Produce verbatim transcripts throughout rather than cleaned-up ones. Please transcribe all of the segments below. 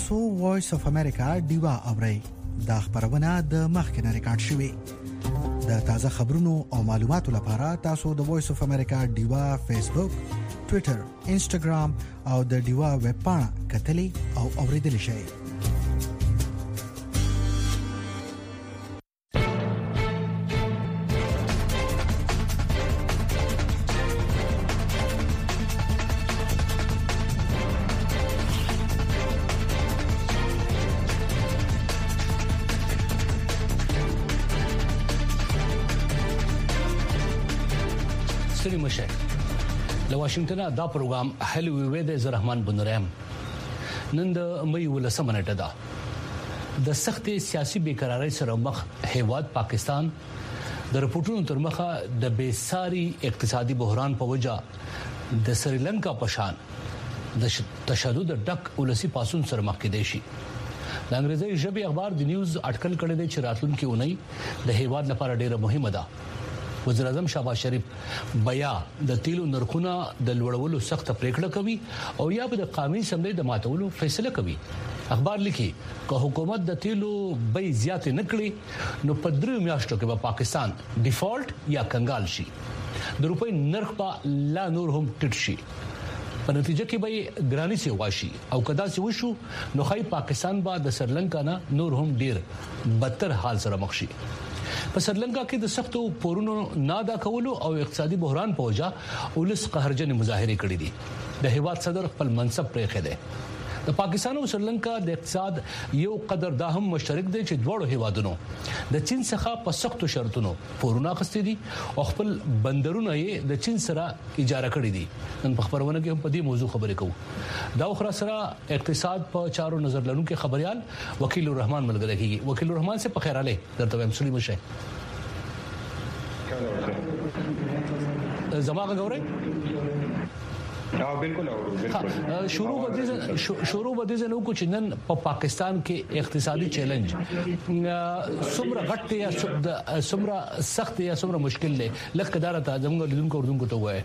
تاسو وایس اف امریکا دیوا اورئ دا خبرونه د مخکنه ریکارډ شوې د تازه خبرونو او معلوماتو لپاره تاسو د وایس اف امریکا دیوا فیسبوک ټوئیټر انسټاګرام او د دیوا ویب پاڼه کتلی او اوریدل شئ مشه له واشنگټن دا پروګرام هلو وی د زرحمان بنورم نن د مې ولسمه نیټه ده د سخت سیاسي بیقراری سره مخ هیواد پاکستان د رپورټونو تر مخه د بیساري اقتصادي بحران په وجه د سریلانکا پشان د تشدد ډک ولسی پاسون سره مخ کې دی شي د انګریزي ژبه اخبار د نیوز اټکل کړی دی چې راتلونکي اونۍ د هیواد لپاره ډیره مهمه ده وزیر اعظم شهباز شریف بیا د تیلو نرخونه د لوړولو سخت پریکړه کوي او یا به د قانوني سملې د ماتولو فیصله کوي اخبار لیکي که حکومت د تیلو بیې زیات نه کړي نو په درې میاشتو کې به پاکستان ډیفالت یا کنګال شي د روپۍ نرخ په لا نور هم ټیټ شي په نتیجه کې به ګرانی سي واشي او کدا سي وشو نو خای پاکستان به د سریلانکا نه نور هم ډیر بدتر حال سره مخ شي په سریلانکا کې د سختو پورونو نادا کولو او اقتصادي بحران په وجه ولس قهرجن مظاهره کړې دي د هیواد صدر خپل منصب پرې خېده د پاکستان او سریلانکا د اقتصاد یو قدر دا هم مشترک دی چې دواړو هیوادونو د چین څخه په سختو شرطونو پورونه اخستې دي او خپل بندرونه یې د چین سره اجاره کړې دي نن په خبرونه کې هم په دې موضوع خبرې کوو دا خو سره اقتصاد په چارو نظر لرونکو خبريال وکیل الرحمن ملګری کیږي وکیل الرحمن سے په خیر اله درته هم سلیم شه زماغه غوړې ها بالکل او بالکل شروع ودی شروع ودی زنه کو چنن په پاکستان کې اقتصادي چیلنج سمره غټ یا سمره سخت یا سمره مشکل له لکه دارته زموږ لیدونکو اردوونکو ته وایي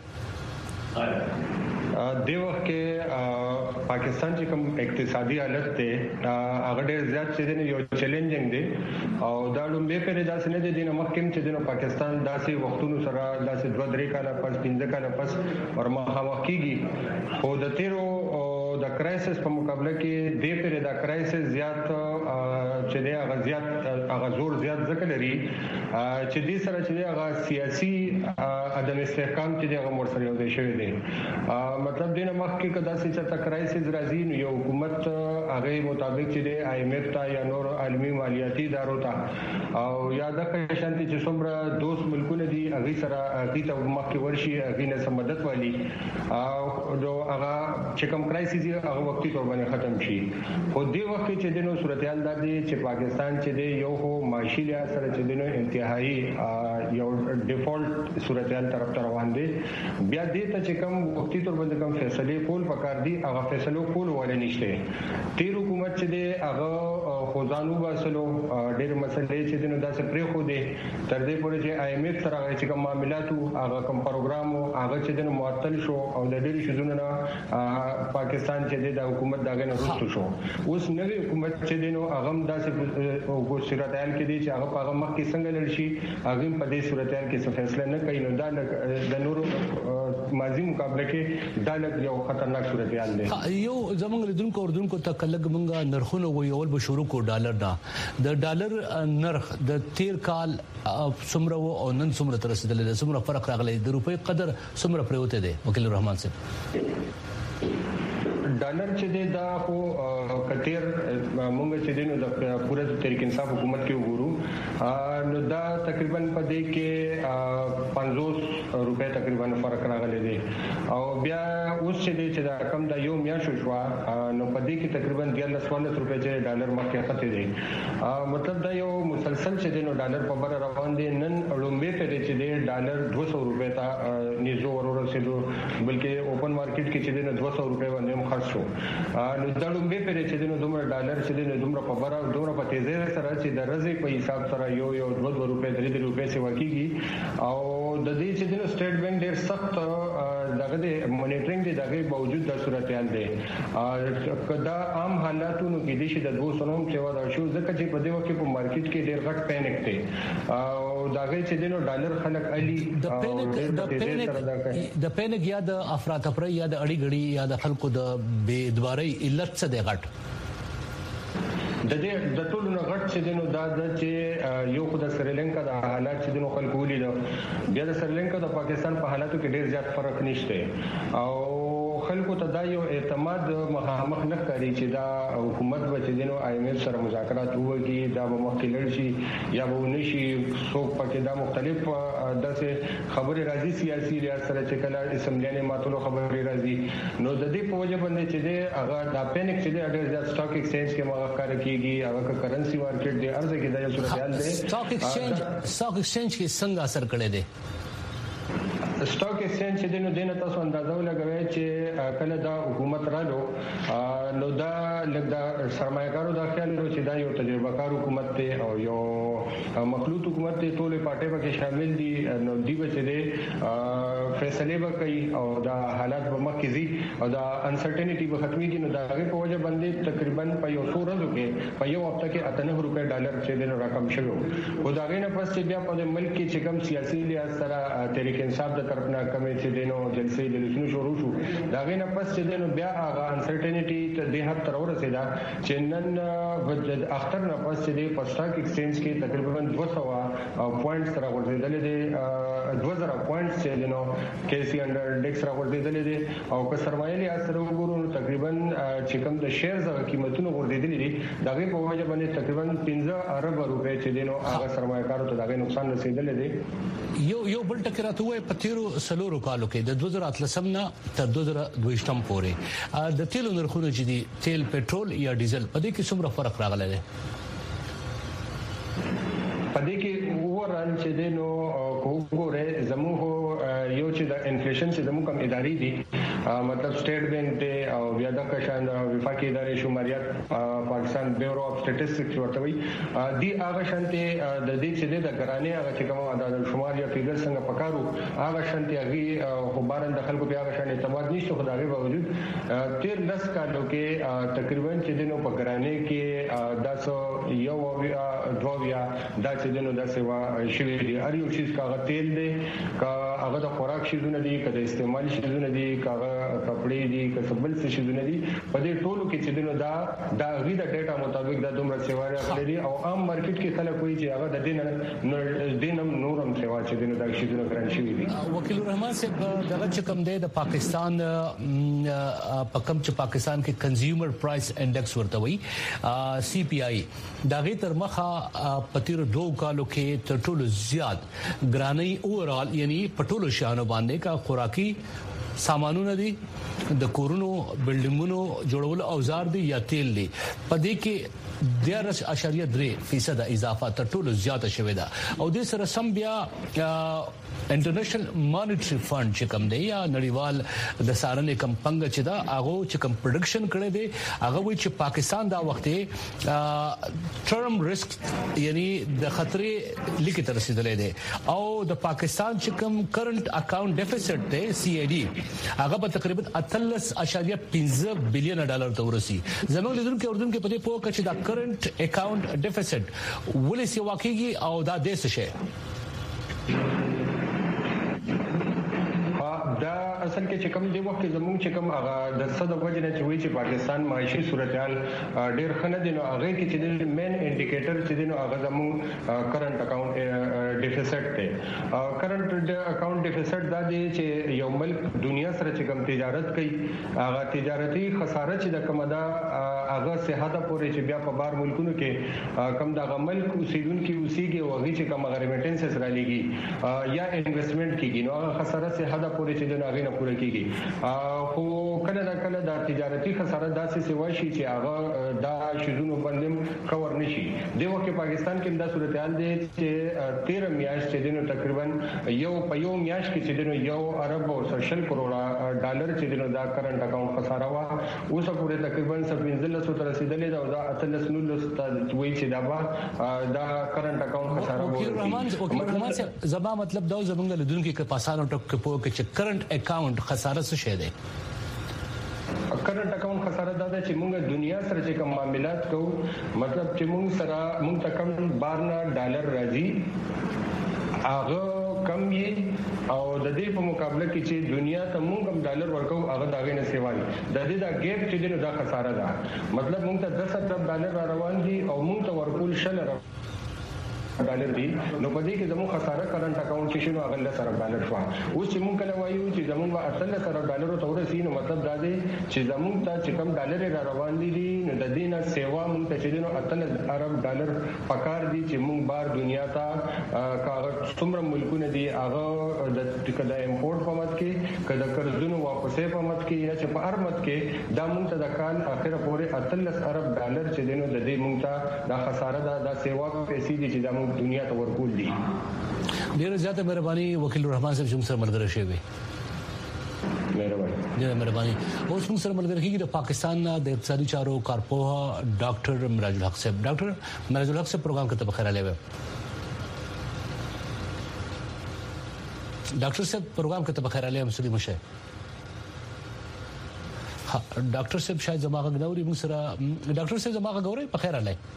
د وخت کې پاکستان چې کوم اقتصادي حالت ته هغه ډېر زیات چې یو چیلنجینګ دی او دا لومبه پر داسې نه دي د مخکې چې د پاکستان داسې وختونو سره داسې دوه درې کاله پس پنځه کاله پس ورمخاوخ کیږي خو د تیرو د کرایسس په مقابله کې د پر د کرایسس زیات چې د هغه زیات هغه زور زیات ځکه لري چې د سره چې هغه سیاسي عدم استحکام چې هغه مور سره یو ځای شوی دی مطلب دینه مخکې کدا چې چې کرایسس راځي نو یو حکومت هغه مطابق چې د آی ایم ایف ته یا نور عالمي مالیاتي ادارو ته او یا د شانتي چې څومره دوست ملکونه دي هغه سره هغه ته مخکې ورشي هغه نه سمدت والی او هغه چې کوم کرایسس هغه وختي تور باندې ختم شي خو دې وخت چې دنو صورتحال د دې چې پاکستان چې دی یو هو معاشي لحاظ سره چې دنو انتهایی یو ډیفالت صورتحال طرف ته روان دي بیا دې ته چې کوم وختي تور باندې کوم فیصله کول پکار دي هغه فیصله کول ولې نشته تیر حکومت چې دی هغه خوځانو باسلو ډېر مسلې چې دنو داسې پرې خو دي تر دې پورې چې آی ایم ایف سره چې کوم معاملاتو هغه کوم پروګرام هغه چې دنو معطل شو او د ډېر شذونه پاکستان چې د حکومت داګه نه وروسته شو اوس نوې حکومت چې دینو هغه داسې او صورتحال کې دي چې هغه هغه مخ کې څنګه لړشي هغه په دې صورتحال کې څه فیصله نه کوي نو دا د نورو ماضي مقابله کې دا یو خطرناک صورتحال دی یو زمونږ لیدونکو اردوونکو ته کلګ مونږه نرخونه ویول به شروع کو ډالر دا د ډالر نرخ د تیر کال څومره او نن څومره تر رسیدلې څومره فرق راغلی د روپۍ قدر څومره پریوته دی وکیل الرحمن صاحب ډالر چې دا خو کټیر مونږ چې دینو د پوره تحریک انصاف حکومت کې وګورو نو دا تقریبا په دې کې پنځوس روپے تقریبا فرق راغلی دی او بیا اوس چې دې چې دا کم دا یو میاشت شو نو په دې کې تقریبا دیارلس روپے چې ډالر مخکې خته دی مطلب دا یو مسلسل چې دینو ډالر په بر روان دي نن لومبه په دې چې ډالر دوه سوه روپے ته نيزو ورورسېدو بلکې اوپن مارکیټ کې چې د دوه سوه روپے باندې هم خرڅ شو. نو دا لومبه پر چې د دومره ډالر چې د دومره په بره دومره په تیزه سره چې د رزي په حساب سره یو یو دوه دوه روپے درې درې روپے سی ورکیږي او د دې چې د سټیټ بانک ډېر سخت دغه د مانیټرینګ دی دغه باوجود د صورتحال دی کدا عام حالاتونو کې د شي د دوه سنوم چې ودا شو ځکه چې په دې وخت په مارکیټ کې ډېر غټ پینیک دی او دغه چې دینو ډالر خلک علي د پینیک د پینیک د پینیک یا د افراطفری یا د اړي غړي یا د خلکو د بے ادواري علت څه دی غټ د دې د ټولو نه غټ چې دینو دا چې یو خو د سریلانکا د حالات چې دینو خلکو ولید بیا د سریلانکا د پاکستان په حالاتو کې ډېر زیات فرق نشته او خلکو ته دا یو اعتماد مخامخ نه کوي چې دا حکومت به چې دینو آی ایم ایف سره مذاکرات وکړي دا به مخکې لړ شي یا به ونشي څوک پکې دا مختلف داسې خبرې راځي سیاسي ریاست سره چې کله اسمبلیانه ماتولو خبرې راځي نو د دې په وجه باندې چې هغه دا پینیک چې د ډېر سټاک ایکسچینج کې موږ کار کیږي هغه کرنسي مارکیټ دی ارزه کې دا یو صورتحال دی. سټاک ایکسچینج سټاک ایکسچینج کې څنګه اثر کړی دی؟ سټاک ایکسچینج چې دینو دینه تاسو اندازه ولګوي چې کله دا حکومت رالو نو دا لږه سرمایه‌کارو دا خیال لري چې دا یو تجربه کار حکومت دی او یو مخلوط حکومت دی ټول پارټي پکې شامل دي نو دی به چې فیصله وکړي او دا حالات به مخکې زی او دا انسرټینټی به ختميږي نو دا هغه په وجه باندې تقریبا په یو څو ورځو کې په یو هفته کې اته روپے ډالر چې دینو رقم شوی خو دا غینه پس چې بیا په ملک کې چې کوم سیاسي لحاظ سره تحریک انصاف د طرفنا کمې چې دینو جلسې د لسنو شروع شو دا غینه پس چې دینو بیا هغه انسرټینټی ته د حد تر ورسېدا چې نن اختر نه پس چې د سټاک ایکسچینج کې تقریبا دوه سوه پوینټس را ورسېدل دي دوه زره پوینټس چې دینو کې سی انډر انډیکس را ورسېدل دي او که سرمایه لري اثر وګورو تقریبا چې کوم د شیرز قیمتونو ورسېدل دي دغه په وجه باندې تقریبا پنځه ارب روپے چې دینو هغه سرمایه‌کارو ته دغه نقصان رسیدل دي. یو یو بل ټکی راته وای په تیرو سلورو کالو کې د دوه زره اتلسم نه تر دوه زره دویشتم پورې د تیلو نرخونه چې دي تیل پټرول یا ډیزل په دې کې څومره فرق راغلی دی؟ په دې کې اورال چې دینو کوګوره زموږ یو چې د انفلیشن چې زموږ کوم ادارې دي مطلب سټیټ بانک ته او بیا د کشان وفاقي ادارې شماریات پاکستان بیورو اف سټټیسټکس ورته وي دی هغه شانته د دې چې د ګرانې هغه چې کوم د شمار یا فیګر څنګه پکارو هغه شانته هغه خبرن د خلکو په هغه شان اعتماد نشته خدای په باوجود تیر لس کالو کې تقریبا چې دینو په ګرانې کې داسو یو دوه دا چې دینو داسې وا شوی دی هر یو شي کاغه تیل دی کا هغه د خوراک شیزونه دي کله استعمالي شیزونه دي کاغه کپڑے دي کسبل څه شیزونه دي په دې ټولو کې چې دینو دا دا غي د ډیټا مطابق دا دومره سیواره غلي او عام مارکیټ کې خلک کوي چې هغه د دین دینم نورم سیوا چې دینو دا شیزونه ګران شي دي. وکیل الرحمن صاحب دغه چې کوم دی د پاکستان په کوم چې پاکستان کې کنزیومر پرایس انډیکس ورته وي سی پی آی دا غي تر مخه پتیر دوه کالو کې تر ټولو زیات ګرانۍ اورال یعنی پټولو شانو باندې کا خوراکي سامانونه دي د کورونو بلډینګونو جوړول اوزار دي یا تیل دي په دې کې دیارش اشاریه درې فیصد اضافه تر ټولو زیاته شوې ده او د سره سم بیا انټرنیشنل مانیټری فند چې کوم دی یا نړیوال د سارنې کم پنګ چې دا هغه چې کوم پروډکشن کړي دي هغه وی چې پاکستان دا وخت ټرم ریسک یعنی د خطرې لیکه تر رسیدلې دي او د پاکستان چې کوم کرنٹ اکاؤنٹ ډیفیسټ دی سی ای ډی هغه په تقریبا اتلس اشاریه پنځه بلین ډالر ته ورسي زموږ لیدونکو اردن کې په دې پوهه چې دا کرنٹ اکاؤنٹ ډیفیسټ ولې سی واقعي او دا د څه شي دا اصل کې چې کوم دی وخت زموږ چې کوم هغه د صد وجنه چې وی چې پاکستان معاشي صورتحال ډېر خنه دي نو هغه کې چې د مین انډیکیټر چې دي نو هغه زموږ کرنٹ اکاؤنٹ ډیفیسټ دی کرنٹ اکاؤنٹ ډیفیسټ دا دی چې یو ملک دنیا سره چې کوم تجارت کوي هغه تجارتي خساره چې د کومه دا هغه صحت پورې چې بیا په بار ملکونو کې کم دا ملک اوسیدونکو اوسېږي او هغه چې کوم غریمټنسز را لګي یا انویسټمنٹ کیږي نو هغه خساره صحت پورې چې د هغه نه پوره کیږي خو کله دا کله دا تجارتي خساره داسې سیوا شي چې هغه دا شیزونو باندې کور نشي د وخت پاکستان کې دا صورتحال دی چې تیر تیر میاشت چې دینو تقریبا یو په یو میاشت کې چې دینو یو ارب او سشل کروڑه ډالر چې دینو دا کرنٹ اکاؤنٹ خساره وا اوس پورې تقریبا پنځلس سو تر رسیدلې دا دا اتلس نولس ته وایي چې دا با دا کرنٹ اکاؤنٹ خساره وو رحمان رحمان صاحب زما مطلب دا زمونږ له دونکو کې پاسانو ټک په کې چې کرنٹ اکاؤنٹ خساره څه شي دی کرنٹ اکاؤنٹ خساره دا ده چې موږ دنیا سره چې کوم معاملات کوو مطلب چې موږ سره موږ تکم بارنا ډالر راځي هغه کم یې او د دې په مقابله کې چې دنیا ته موږ هم ډالر ورکو هغه داغه نه سیوای د دې دا ګیپ چې دینو دا خساره ده مطلب موږ ته دس ارب ډالر را روان دي او موږ ته ورکول شل ډالر دي نو په دې کې زموږ خساره کرنٹ اکاؤنٹ چې شنو هغه لسره ډالر شو اوس چې موږ کله وایو چې زموږ اتل سره ډالر ته ورسې نو مطلب دا دی چې زموږ ته چې کم ډالر را روان دي نو د دې نه سیوا موږ ته چې دینو اتل ارب ډالر پکار دي چې موږ بار دنیا ته کاغذ څومره ملکونه دي هغه د کله امپورټ په مت کې کله قرضونو واپسې په مت کې یا چې په ارمت کې دا موږ ته د کال اخره پورې اتل ارب ډالر چې دینو د دې موږ ته دا خساره ده دا سیوا پیسې دي چې زموږ دنیا ته ورکول دي ډیره زیاته مهرباني وکیل رحمان صاحب چې موږ سره ملګری شوی مهرباني ډیره مهرباني اوس موږ سره ملګری کیږي د پاکستان د اقتصادي چارو کارپوه ډاکټر مراج الحق صاحب ډاکټر مراج الحق صاحب پروګرام کې تبخیر علیه ډاکټر صاحب پروګرام کې تبخیر علیه مسلم شه ها ډاکټر صاحب شاید زماغه غنوري موږ سره ډاکټر صاحب زماغه غوري په خیر علیه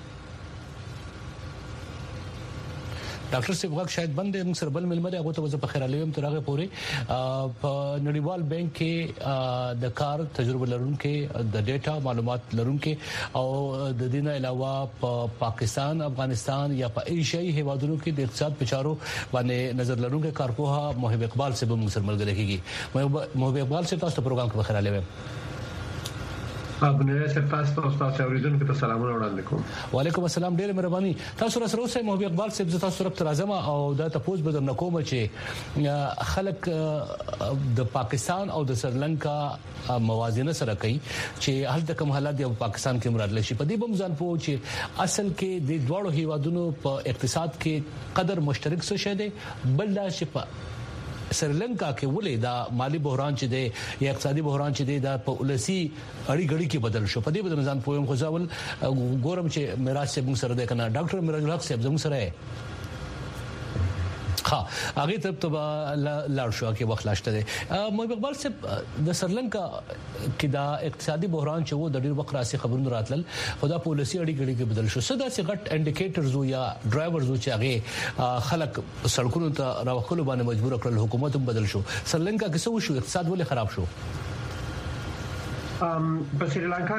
ډاکټر صاحب وګ شاید بندې موږ سره بل ملمره هغه ته په خیر علیم تر هغه پوري په نړیوال بانک کې د کار تجربه لرونکو د ډیټا معلومات لرونکو او د دې نه علاوه په پاکستان افغانستان یا په ایشیايي هیوادونو کې د اقتصاد پچارو باندې نظر لرونکو کارپوها محب اقبال صاحب موږ سره ملګری کیږي محب اقبال صاحب تاسو پروګرام کې په خیر علیم ابو نه سره تاسو تاسو اوریدونکو ته سلامونه وړاندې کوم. وعلیکم السلام ډیر مهرباني. تاسو سره اوسئ محب اقبال صاحب زه تاسو سره راځم او دا تاسو به درنه کوم چې خلک د پاکستان او د سریلانکا موازنه سره کوي چې هلته کوم حالات د پاکستان کې مراد لشي په دې بم ځان پوه چې اصل کې د دوړو هیوادونو په اقتصاد کې قدر مشترک څه شه دي بل دا چې سریلانکا کې ولې دا مالی بحران چې دی یا اقتصادي بحران چې دی دا په ولسی اړي غړي کې بدل شو په دې بدل ځان پویم خو ځاول ګورم چې میراث صاحب موږ سره ده کنه ډاکټر میراث الحق صاحب زموږ سره ها هغه ته ته لاړ شو کې وخت لاشته دي محب اقبال صاحب د سریلانکا کې دا اقتصادي بحران چې وو د ډیر وخت راسي خبرونه راتل خدا پالیسي اړي غړي کې بدل شو صدا سي غټ انډیکیټرز یا ډرایورز چې هغه خلک سړکونو ته راوخلو باندې مجبور کړل حکومت هم بدل شو سریلانکا کې څه شو اقتصاد ولې خراب شو ام په سریلانکا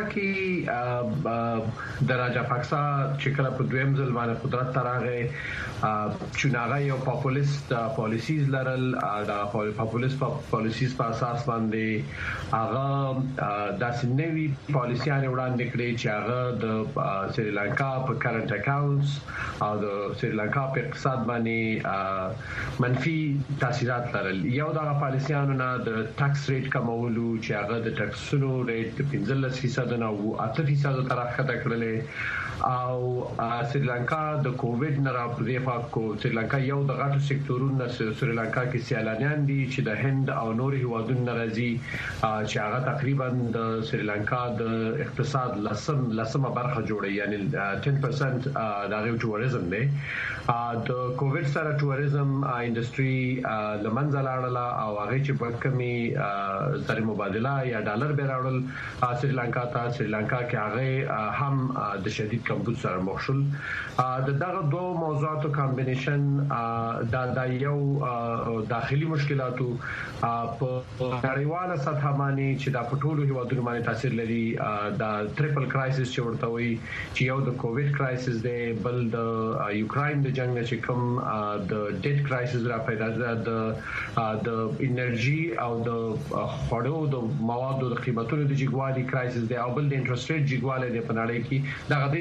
کې د راجا پاکسا چې کله په دویم ځل باندې قدرت تراغه چوناغه یو پاپولیست پالیسیز لرل د پاپولیست پالیسیز په اساس باندې هغه د سنوي پالیسيانه وړاندې کړې چې هغه د سریلانکا په کرنٹ اکاونټس او د سریلانکا په اقتصاد باندې منفي تاثیرات لرل یو دغه پالیسيانو نه د ټیکس ریټ کمولو چې هغه د ټیکسونو ریټ پنځلس فیصد نه او اته فیصد تر راخته کړلې او سریلانکا د کووډ نه راپدې فاکو سریلانکا یو د غټو سکتورونو سریلانکا کې سیلانیان دي چې د هند او نور هیوادونو ناراضي چې هغه تقریبا د سریلانکا د اقتصاد لسم لسمه برخه جوړي یعنی ټن پرسنټ د ټوریزم دی د کووډ سره ټوریزم انډستری لمنځه لاړله او هغه چې په کمی زر مبادله یا ډالر به راوړل سریلانکا ته سریلانکا کې هغه هم د شدید کمبود سره مخ شول د دغه دوه موضوعاتو کمبینیشن دا د یو داخلي مشکلاتو په نړیواله سطح باندې چې د پټولو هیوادونو باندې تاثیر لري د ټریپل کرایسس چې ورته وي چې یو د کووډ کرایسس دی بل د یوکرين د جنگ چې کوم د ډیټ کرایسس را پیدا د د انرژي او د خړو د موادو د قیمتونو د جګوالي کرایسس دی او بل د انټرست ریټ جګوالی د پناړې کې د غدې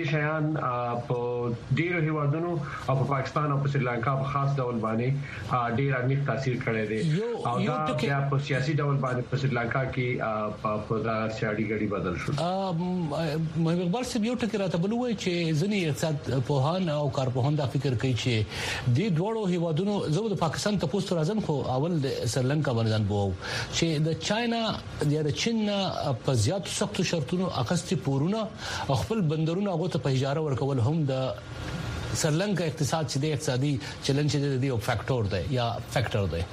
شیان په ډیرو هیوادونو او په پاکستان او په سریلانکا په خاص ډول باندې ډیر عمیق تاثیر کړی دی او دا بیا په سیاسي ډول باندې په سریلانکا کې په دغه سیاړي غړي بدل شو. محمد اقبال صاحب یو ټکی راته بلوي چې ځنی اقتصاد پوهان او کارپوهان دا فکر کوي چې د دوړو هیوادونو زو د پاکستان ته پوسټ راځم خو اول د سریلانکا باندې بو چې د چاینا د چین په زیات سخت شرطونو اخستي پورونه خپل بندرونه هغه ته په اجاره ورکول هم د سریلانکا اقتصاد چې د اقتصادي چیلنج دی او فاکټور دی یا فاکټر دی.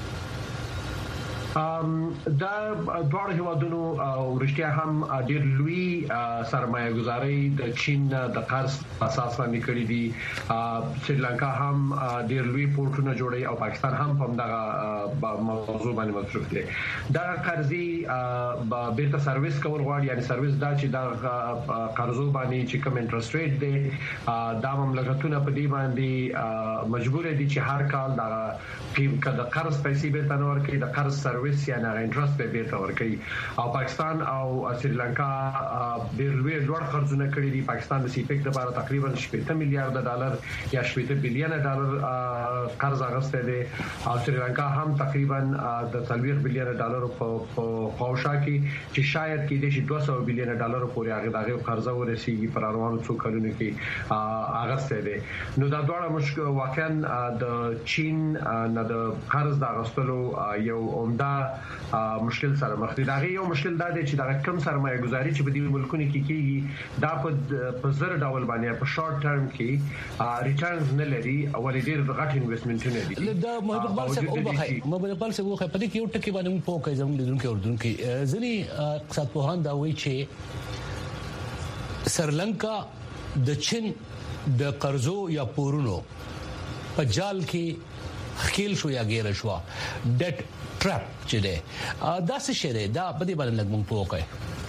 ام دا دوه هیوادونو ورشتیا هم ډیر لوی سرمایه گذاري د چین د قرض اساس باندې کړی دي. سریلانکا هم ډیر لوی پورټونه جوړي او پاکستان هم په دغه موضوع باندې مصروف دي. دا قرضي بیرته سرویس کول غواړي یعنی سرویس دا چې دا قرضو باندې چې کوم انټرست ریټ دی دا مملکتونه په دې باندې مجبور دي چې هر کال دا د قرض پیسې بیرته نور کوي د قرض سرویس یا نه انټرست به بیرته ورکړي او پاکستان او سریلانکا ډیر لوی لوړ قرضونه کړی دي. پاکستان د سیپیک لپاره تقریبا شپږ میلیارډ ډالر یا شپږ بلین ډالر قرض اغسته دي او سریلانکا هم تقریبا د څلور بلین ډالر په خوشا کې چې شاید کې د دوه سوه بلین ډالر پورې هغه دغه قرض ورسیږي پر روانو څو کلونو کې اغسته دي. نو دا ډول مشکل واقعا د چین نه د قرض د اغستلو یو عمده مشکل سره مخ دي. دا یو مشکل دا دی چې دا کم سرمایه گذاري چې په دې ملکونو کې کیږي دا په زر ډول باندې په شارټ ټرم کې ریټرنز نه لري او ډېر غټ انویسټمنټونه دي. دا محمد اقبال صاحب او بخای محمد اقبال صاحب خو په دې کې یو ټکی باندې په کوم ځای لیدونکو اردن کې ځنی اقتصاد پوهان دا وایي چې سریلانکا د چین د قرضو یا پورونو په جال کې خیل شو یا غیر شو ډټ ټراپ چې ده دا څه شی ده دا په دې باندې لږ مونږ پوښتنه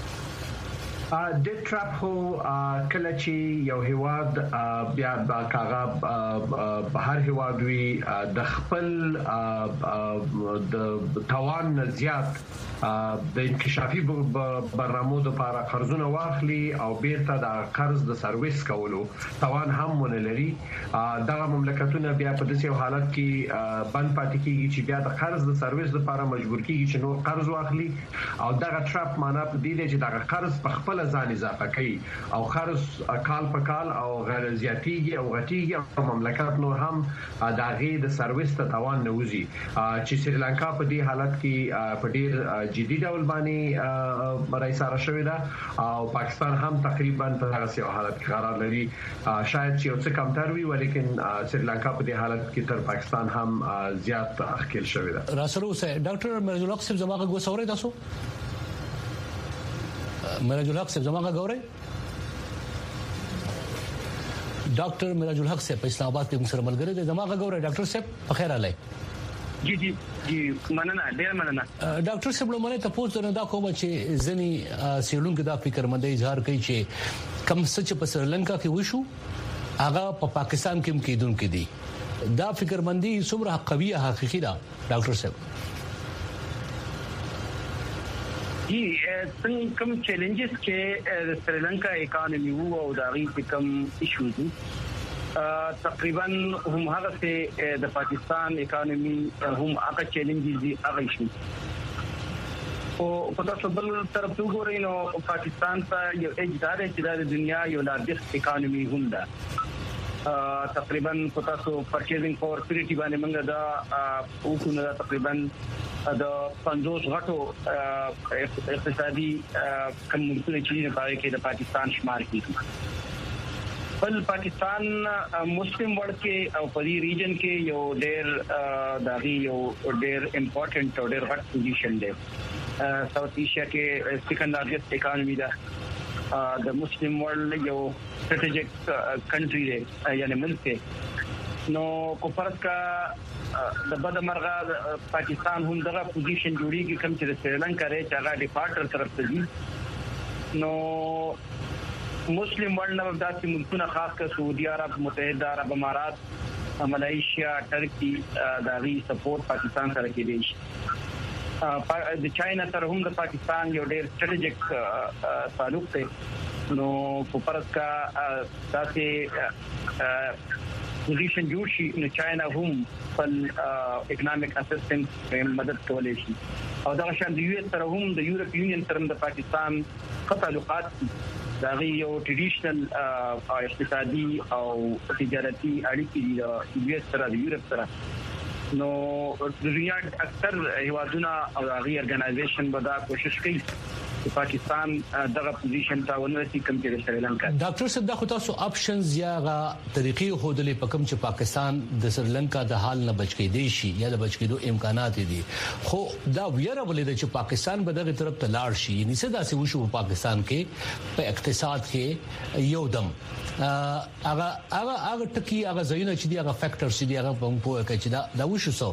د ټراپ هو کله چې یو هیواد بیا کاغه بهر هیواد وی د خپل د توان زیات د انکشافي برنامو لپاره قرضونه واخلي او بیرته د قرض د سرویس کولو توان هم ونلري. دغه مملکتونه بیا په داسې حالت کې بند پاتې کیږي چې بیا د قرض د سرویس لپاره مجبور کیږي چې نور قرض واخلي او دغه ټراپ معنا په دې دی چې دغه قرض په خپل ځان اضافه کوي او قرض کال په کال او غیر زیاتیږي او غټیږي او مملکت نور هم د هغه د سرویس ته توان نه وځي چې سریلانکا په دې حالت کې په ډیر جدي ډول باندې برای سره شوې ده او پاکستان هم تقریبا په هغه حالت کې قرار لري. شاید چې څه کمتر وي ولیکن سریلانکا په دې حالت کې تر پاکستان هم زیات اخکل شوې ده. راسره اوسه ډاکټر مرج الحق صاحب زماغه غوسوري تاسو مرج الحق صاحب زماغه غوري ډاکټر مرج الحق صاحب په اسلام آباد کې موږ سره ملګری دي. زماغه غوري ډاکټر صاحب په خیر علي. جی جی جی مننه ډیر مننه. ډاکټر صاحب لومړی تاسو ته دا کوم چې ځنی سیلونکو دا فکر مند اظهار کوي چې کم څه چې په سریلانکا کې وشو هغه په پاکستان کې هم کېدونکې دي. دا فکر مندي څومره قویه حقيقي ده ډاکټر صاحب؟ جی څنګه کوم چیلنجز کې سریلانکا اکانومي وو او دا غي کوم ایشوز دي تقریبا هم هغه څه د پاکستان اکانومي هم هغه چیلنجز دي هغه شي او په تاسو بل طرف وګورئ نو پاکستان ته یو اجازه چې د دنیا یو لارجست اکانومي هم ده تقریبا په تاسو پرچیزینګ پاور پریټي باندې موږ دا او څنګه تقریبا د پنځوس غټو اقتصادي کمونټونه چې نه پاره کې د پاکستان شمار کیږي. بل پاکستان مسلم ورلد کې او په دې ریجن کې یو ډېر داغي یو ډېر امپورټنٹ او ډېر غټ پوزیشن دی. ساوث ایشیا کې سیکنډ لارجست اکانومي ده. د مسلم ورلد یو سټریټیجیک کنټری دی یعنی ملک دی. نو کو فرض کا د بد مرغه پاکستان هم دغه پوزیشن جوړیږي کوم چې د سریلانکا ری چې هغه ډیفالټر طرف ته دي. نو مسلم ورلد نه داسې ملکونه خاص کر سعودي عرب، متحده عرب امارات، ملائیشیا، ترکی داغي سپورټ پاکستان سره کې دي. د چاینا سره هم د پاکستان یو ډېر سټریټیجیک تعلق دی نو په پرځ کا تاسو پوزیشن جوړ شي نو چاینا هم فل اکونومیک اسسټنس په مدد کولای شي او دا شان د یو اس سره هم د یورپ یونین سره د پاکستان تعلقات دا یو ټریډیشنل اقتصادي او تجارتي اړیکې دي د یو اس سره د یورپ سره نو د دنیا اکثر هیوادونه او هغه ارګنایزیشن به دا کوشش کوي چې پاکستان دغه پوزیشن ته ونرسي کوم چې سریلانکا ډاکټر صاحب دا خو تاسو آپشنز یا غا طریقې هودلې په کوم چې پاکستان د سریلانکا د حال نه بچ کېدی شي یا د بچ کېدو امکانات دي خو دا ویره ولې چې پاکستان به دغه طرف ته لاړ شي یعنی څه داسې وشو په پاکستان کې په اقتصاد کې یو دم هغه هغه هغه ټکی هغه زینو چې دی هغه فیکټرز چې دی هغه په موږ کې چې دا دا وشو سو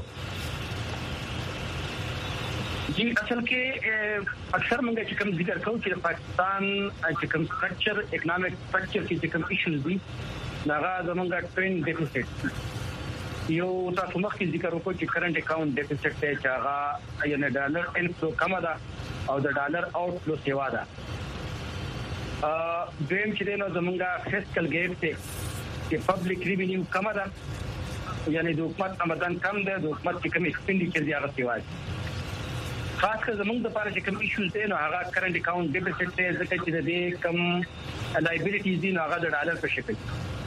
جی اصل کې اکثر موږ چې کوم ذکر کوو چې پاکستان چې کوم سټرکچر اکونومیک سټرکچر کې چې کوم ایشوز دي هغه زمونږ ټرین ډیفیسټ یو تاسو مخکې ذکر وکړو چې کرنٹ اکاؤنٹ ډیفیسټ ته چې هغه یعنی ډالر انفلو کم ده او د ډالر آوټ فلو سیوا ده ا دیم چې نو زمونږ فیسکل ګیپ ته چې پبلک ریوینیو کم ده یعنی د حکومت آمدن کم ده د حکومت چې کوم ایکسپینډیچر دی هغه سیوا ده خاص کر زمونږ د لپاره چې کوم ایشوز دي نو هغه کرنٹ اکاؤنٹ ډیفیسټ ته ځکه چې د دې کم لایبیلیټیز دي نو هغه د ډالر په شکل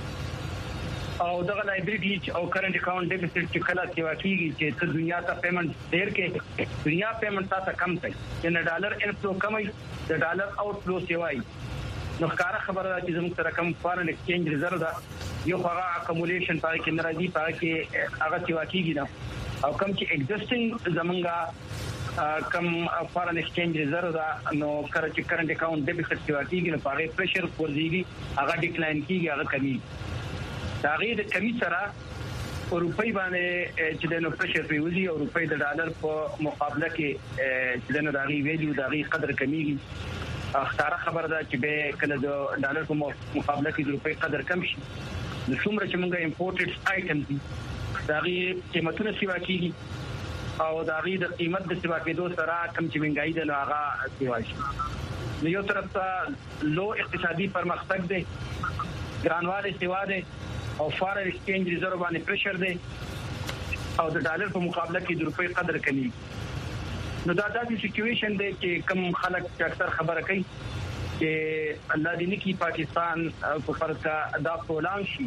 او دغه لایبیلیټی او کرنٹ اکاؤنٹ ډیفیسټ چې کله چې واقعي چې د دنیا ته پیمنٹ ډیر کې دنیا پیمنٹ تاسو کم کوي چې ډالر انفلو کمای د ډالر آوټ فلو سیوای نو ښکارا خبره ده چې زموږ سره کم فارن ایکسچینج ریزرو ده یو هغه اکومولیشن پای کې ناراضي پای کې هغه چې واقعي نه او کم چې ایگزیسټینګ زمونږه کم فارن ایکسچینج ریزرو ده نو کرنٹ کرنٹ اکاؤنٹ ډیفیسټ چې واقعي نه پاره پریشر ورځيږي هغه ډیکلاین کیږي هغه کمی دا غي د کمی سره روپۍ باندې چې د نو پریشر پیوزي او روپۍ د ډالر په مقابله کې چې د نو دغه ویلیو دغه قدر کمیږي اختاره خبر ده چې به کله د ډالر په مقابله کې د روپۍ قدر کم شي د څومره چې موږ امپورټډ آیټم دي دغه قیمتونه سیوا کیږي او دغه د قیمت د سیوا کېدو سره کم چې منګای ده نو هغه سیوا شي نو یو طرف ته لو اقتصادي پرمختګ ده ګرانواله سیوا ده او فارن ایکسچینج ریزرو باندې پریشر دی او د ډالر په مقابله کې د روپۍ قدر کمی نو دا داسې سچويشن دی چې کم خلک اکثر خبره کوي چې الله دې نکي پاکستان په فرض دا پولان شي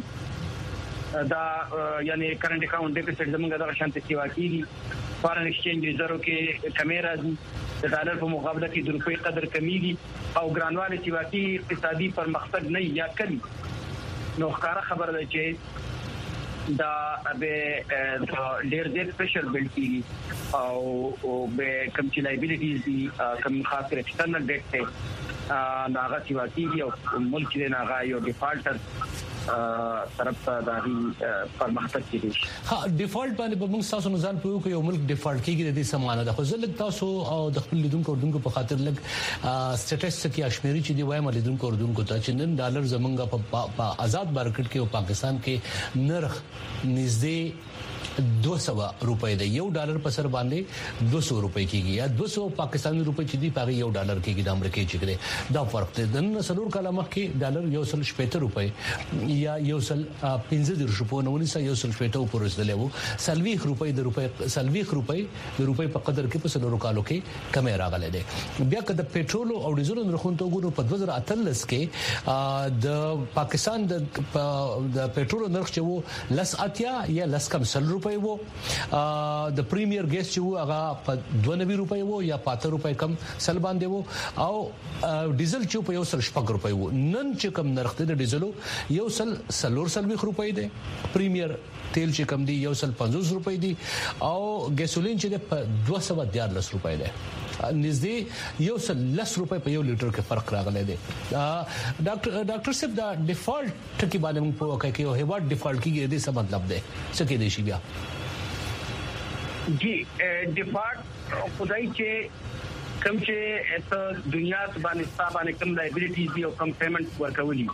دا یعنی کرنٹ اکاؤنٹ ډیفیسټ زموږ د شانتي سیوا کیږي فارن ایکسچینج ریزرو کې کمیرا دي د ډالر په مقابله کې د روپۍ قدر کمیږي او ګرانواله سیوا کې اقتصادي پرمختګ نه یا کمی نو ښکارا خبر ده چې دا به ډېر ډېر پریشر بلډ کیږي او به کم چې لایبیلیټیز دي کم خاص کر ایکسټرنل ډیټ ته ناغه چې واقعي او ملک دې ناغه یو ډیفالټر طرف ته دغه پرمختګ کیږي ها ډیفالټ باندې به موږ تاسو نه ځان پوهو یو ملک ډیفالټ کیږي د دې سمانه د خو ځل تاسو او د خپل لیدونکو اردوونکو په خاطر لګ سټټیسټیک یا شمیري چې دی وایم لیدونکو اردوونکو ته چې نن ډالر زمونږ په آزاد مارکیټ کې او پاکستان کې نرخ نږدې دو سو روپے دی یو ډالر په سر باندې دو سو روپے کېږي یا دو سو پاکستاني روپے چې دی په یو ډالر کېږي د امریکای چې دی دا فرق دی د نن سلور کاله مخکې ډالر یو سل شپږ روپے یا یو سل پنځه د روپو نو ونیسه یو سل شپږ په ورسېدل وو سلويخ روپے د روپے سلويخ روپے د روپے په قدر کې په سلور کالو کې کمې راغله دي بیا که د پېټرول او ډیزل نرخونو ته وګورو په دوه هزار اتلس کې د پاکستان د پېټرول نرخ چې وو لس اتیا یا لس کم سل روپے وو د پریمیر ګیس چې وو هغه په دوه نوي روپے وو یا پاته روپے کم سل باندې وو او ډیزل چې په یو سل شپږ روپے وو نن چې کم نرخ د ډیزلو یو سل سلور سلويخ روپے دی پریمیر تیل چې کم دی یو سل پنځوس روپے دی او ګیسولین چې په دوه سوه دیارلس روپے دی نږدې یو سل لس روپے په یو لیټر کې فرق راغلی دی ډاکټر ډاکټر صاحب دا ډیفالټ ټکی باندې موږ په وکړه کې یو هیواد ډیفالټ کیږي د څه مطلب دی څه کې دی شي بیا جی ډیفالټ خدای چې کوم چې ته دنیا باندې ستابانه کوم لایبیلیټیز دی او کوم پیمنټ ورکولي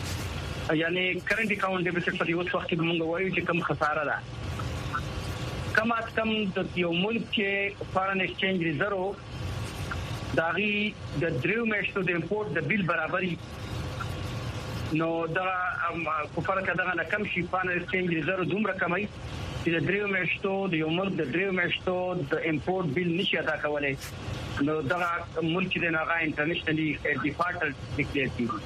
یعنی کرنٹ اکاؤنٹ ډیفیسټ په یو وخت کې موږ وایو چې کوم خساره ده کم از کم د یو ملک کې فارن ایکسچینج ریزرو داغي د دریو میاشتو د امپورټ د بیل برابرۍ نو دا په فرق دغه نه کم شي فارن ایکسچینج ریزرو دومره کمای چې د دریو میاشتو د یو ملک د دریو میاشتو د امپورټ بیل نشي ادا کولای نو دا ملک د ناغه انټرنیشنلی ډیفالټر ډیکلیئر کیږي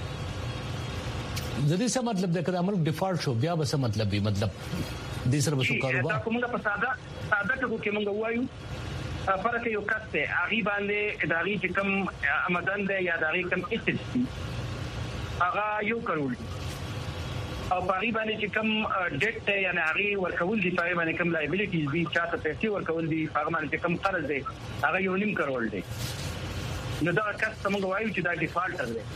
د دې څه مطلب د کړه امر ډیفالټ شو بیا به څه مطلب وي مطلب د سره وسو کاروبار دا کومه په ساده ساده ټکو کې مونږ وایو فرق یو کته اغي باندې اداري چې کوم آمدن ده یا اداري کوم اسټ هغه یو کروڑ او پاری باندې چې کوم ډیټ یا اغي ورکول دي پای باندې کوم لایبیلیټیز دي چاته پیسې ورکول دي هغه باندې چې کوم قرض دی هغه یو نیم کروڑ دی نو دا کته مونږ وایو چې دا ډیفالټر دی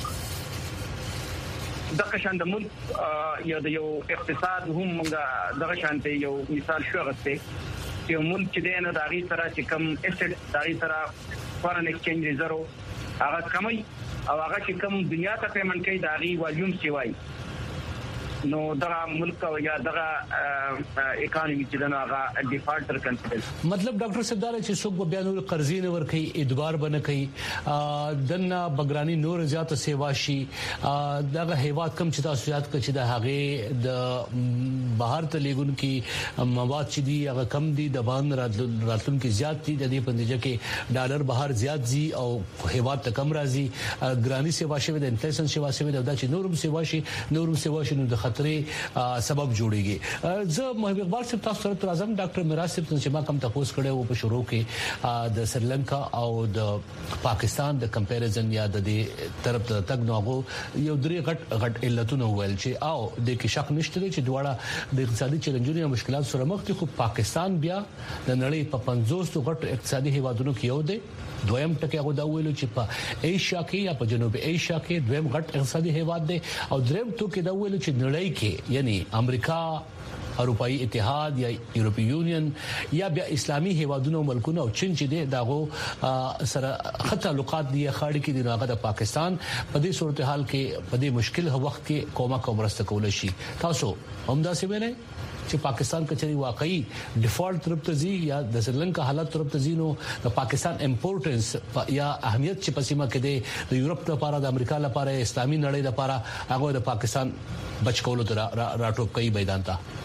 دغه شان د ملک یا د یو اقتصاد هم موږ دغه شان ته یو مثال شو غته یو ملک چې د نه داغي سره چې کم اسټ داغي سره فارن ایکسچینج ریزرو هغه کمای او هغه چې کم دنیا ته پیمنټ کوي داغي والیوم سی وای نو دغه ملک او یا دغه اکانومي چې دغه هغه ډیفالټر کنسیډر مطلب ډاکټر صدر چې څوک بیا نور قرضې نه ورکي ادوار بنه کوي دنه بګرانی نور زیاته سیوا شي دغه هیواد کم چې تاسو یاد کړئ چې د هغه د بهر ته لیګون کې مواد چې دی هغه کم دي د باندې راتلون کې زیات دي د دې پندجه کې ډالر بهر زیات دي او هیواد ته کم راځي ګرانی سیوا شوی د انفلیشن سیوا شوی د چې نورم سیوا شي نورم سیوا شي نو خطرې سبب جوړيږي زه محب اقبال صاحب تاسو سره اعظم ډاکټر میراث صاحب چې ما کوم تاسو کړه و په شروع کې د سریلانکا او د پاکستان د کمپیریزن یا د دې طرف ته تک نوغو یو درې غټ غټ علتونه ویل چې او د کې شک نشته چې دواړه د اقتصادي چیلنجونو یا مشکلات سره مخ دي خو پاکستان بیا د نړۍ په پنځوس غټ اقتصادي هیوادونو کې یو دی دویم ټکی هغه دا ویلو چې په ایشیا کې یا په جنوبي ایشیا کې دویم غټ اقتصادي هیواد دی او دریم ټکی دا ویلو چې نړۍ کې یعنی امریکا اروپאי اتحاد یا یورپی یونین یا بیا اسلامي هیوادونو ملکونو او چین چې دغه سره خط تعلقات دي خاړي کې د ناغه د پاکستان په دې صورتحال کې په دې مشکل وخت کې کومه کومرسته کول شي تاسو همدا څه ویلې چې پاکستان کچري واقعي ډیفالټ طرف ته زی یا د سریلانکا حالت طرف ته زینو د پاکستان امپورټنس یا اهمیت چې پسیمه کې د یورپ لپاره د امریکا لپاره اسلامي نړۍ لپاره هغه د پاکستان بچ کولو تر راټوب کوي میدان ته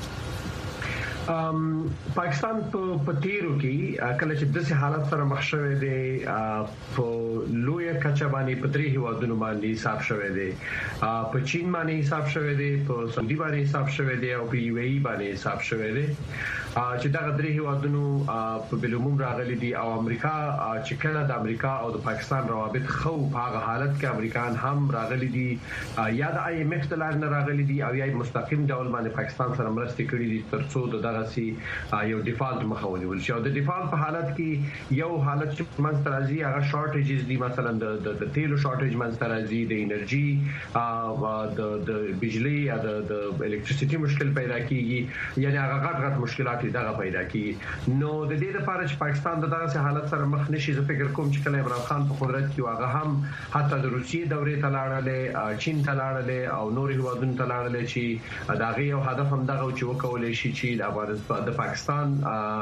پاکستان په پټیرو کې کله چې د حالت سره مخ شوه دی په لوی کچا باندې پټری هیوادونو باندې حساب شوه دی په چین باندې حساب شوه دی په سعودي باندې حساب شوه دی او په یو ای باندې حساب شوه دی چې دا غدري هیوادونو په بلوموم راغلي دي او امریکا چې کله د امریکا او د پاکستان روابط خو په هغه حالت کې امریکایان هم راغلي دي یا د آی ایم ایف تلار نه راغلي دي او یا مستقیم ډول باندې پاکستان سره مرسته کړې دي ترڅو د دغه سي یو ډیفالټ مخاوني ول شي او د ډیفالټ په حالت کې یو حالت چې منځ راځي هغه شارټیجز دي مثلا د د تیلو شارټیج منځ راځي د انرژي او د د بجلی یا د د الکتریسيټي مشکل پیدا کیږي یعنی هغه غټ غټ مشکلات دغه پیدا کیږي نو د دې لپاره چې پاکستان د دغه حالت سره مخ نشي زه فکر کوم چې کله عمران خان په قدرت کې هغه هم حتی د روسیې دورې ته لاړل چین ته لاړل او نور هیوادونو ته لاړل چې دغه یو هدف هم دغه چې وکولای شي چې د د پاکستان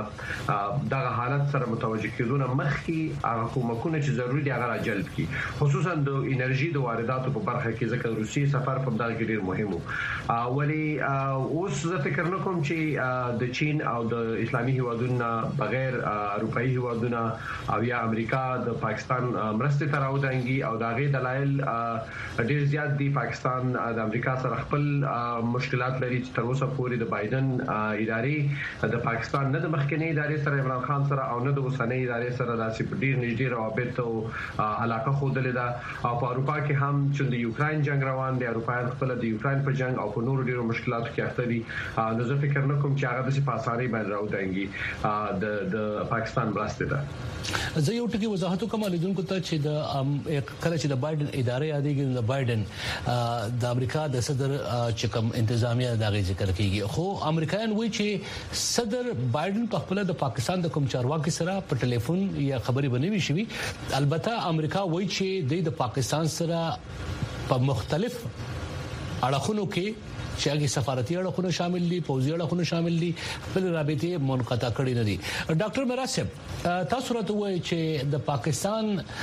دغه حالت سره متوجه کېدونه مخکې هغه حکومتونه چې ضروري دي هغه راجلب کی خصوصا د انرژي د وارداتو په برخه کې ځکه روسي سفر په دغه ډیر مهم وو ولی اوس زه فکر نه کوم چې د چین او د اسلامي هیوادونو بغیر اروپאי هیوادونو او یا امریکا د پاکستان مرسته تر اودانګي او دغه دلایل ډیر زیات دي پاکستان د امریکا سره خپل مشکلات لري چې تر اوسه پورې د بایدن ادارې د پاکستان نه د مخکنی ادارې سره عمران خان سره او نه د اوسنۍ ادارې سره داسې ډیر نږدې روابط او علاقه خوده ده او په اروپا کې هم چې د یوکرين جنگ روان دی اروپایان خپل د یوکرين په جنگ او په نورو ډیرو مشکلاتو کې اخته دي نو زه فکر نه کوم چې هغه د پاساري باندې راوځي د د پاکستان براسته ده زه یو ټکی وضاحت کوم لیدونکو ته چې د کله چې د بایدن ادارې یادېږي د بایدن د امریکا د صدر چې کوم انتظامیه دغه ذکر کیږي خو امریکایان وایي چې صدر بایدن په خپل د پاکستان د کوم چارواکي سره په ټلیفون یا خبري بنوي شوی البته امریکا وایي چې د پاکستان سره په مختلف اړخونو کې چې هغه سفارتي اړخونه شامل دي پوځي اړخونه شامل دي خپل رابطه منقطع کړي نه دي. ډاکټر مراسب تاسو راته وایي چې د پاکستان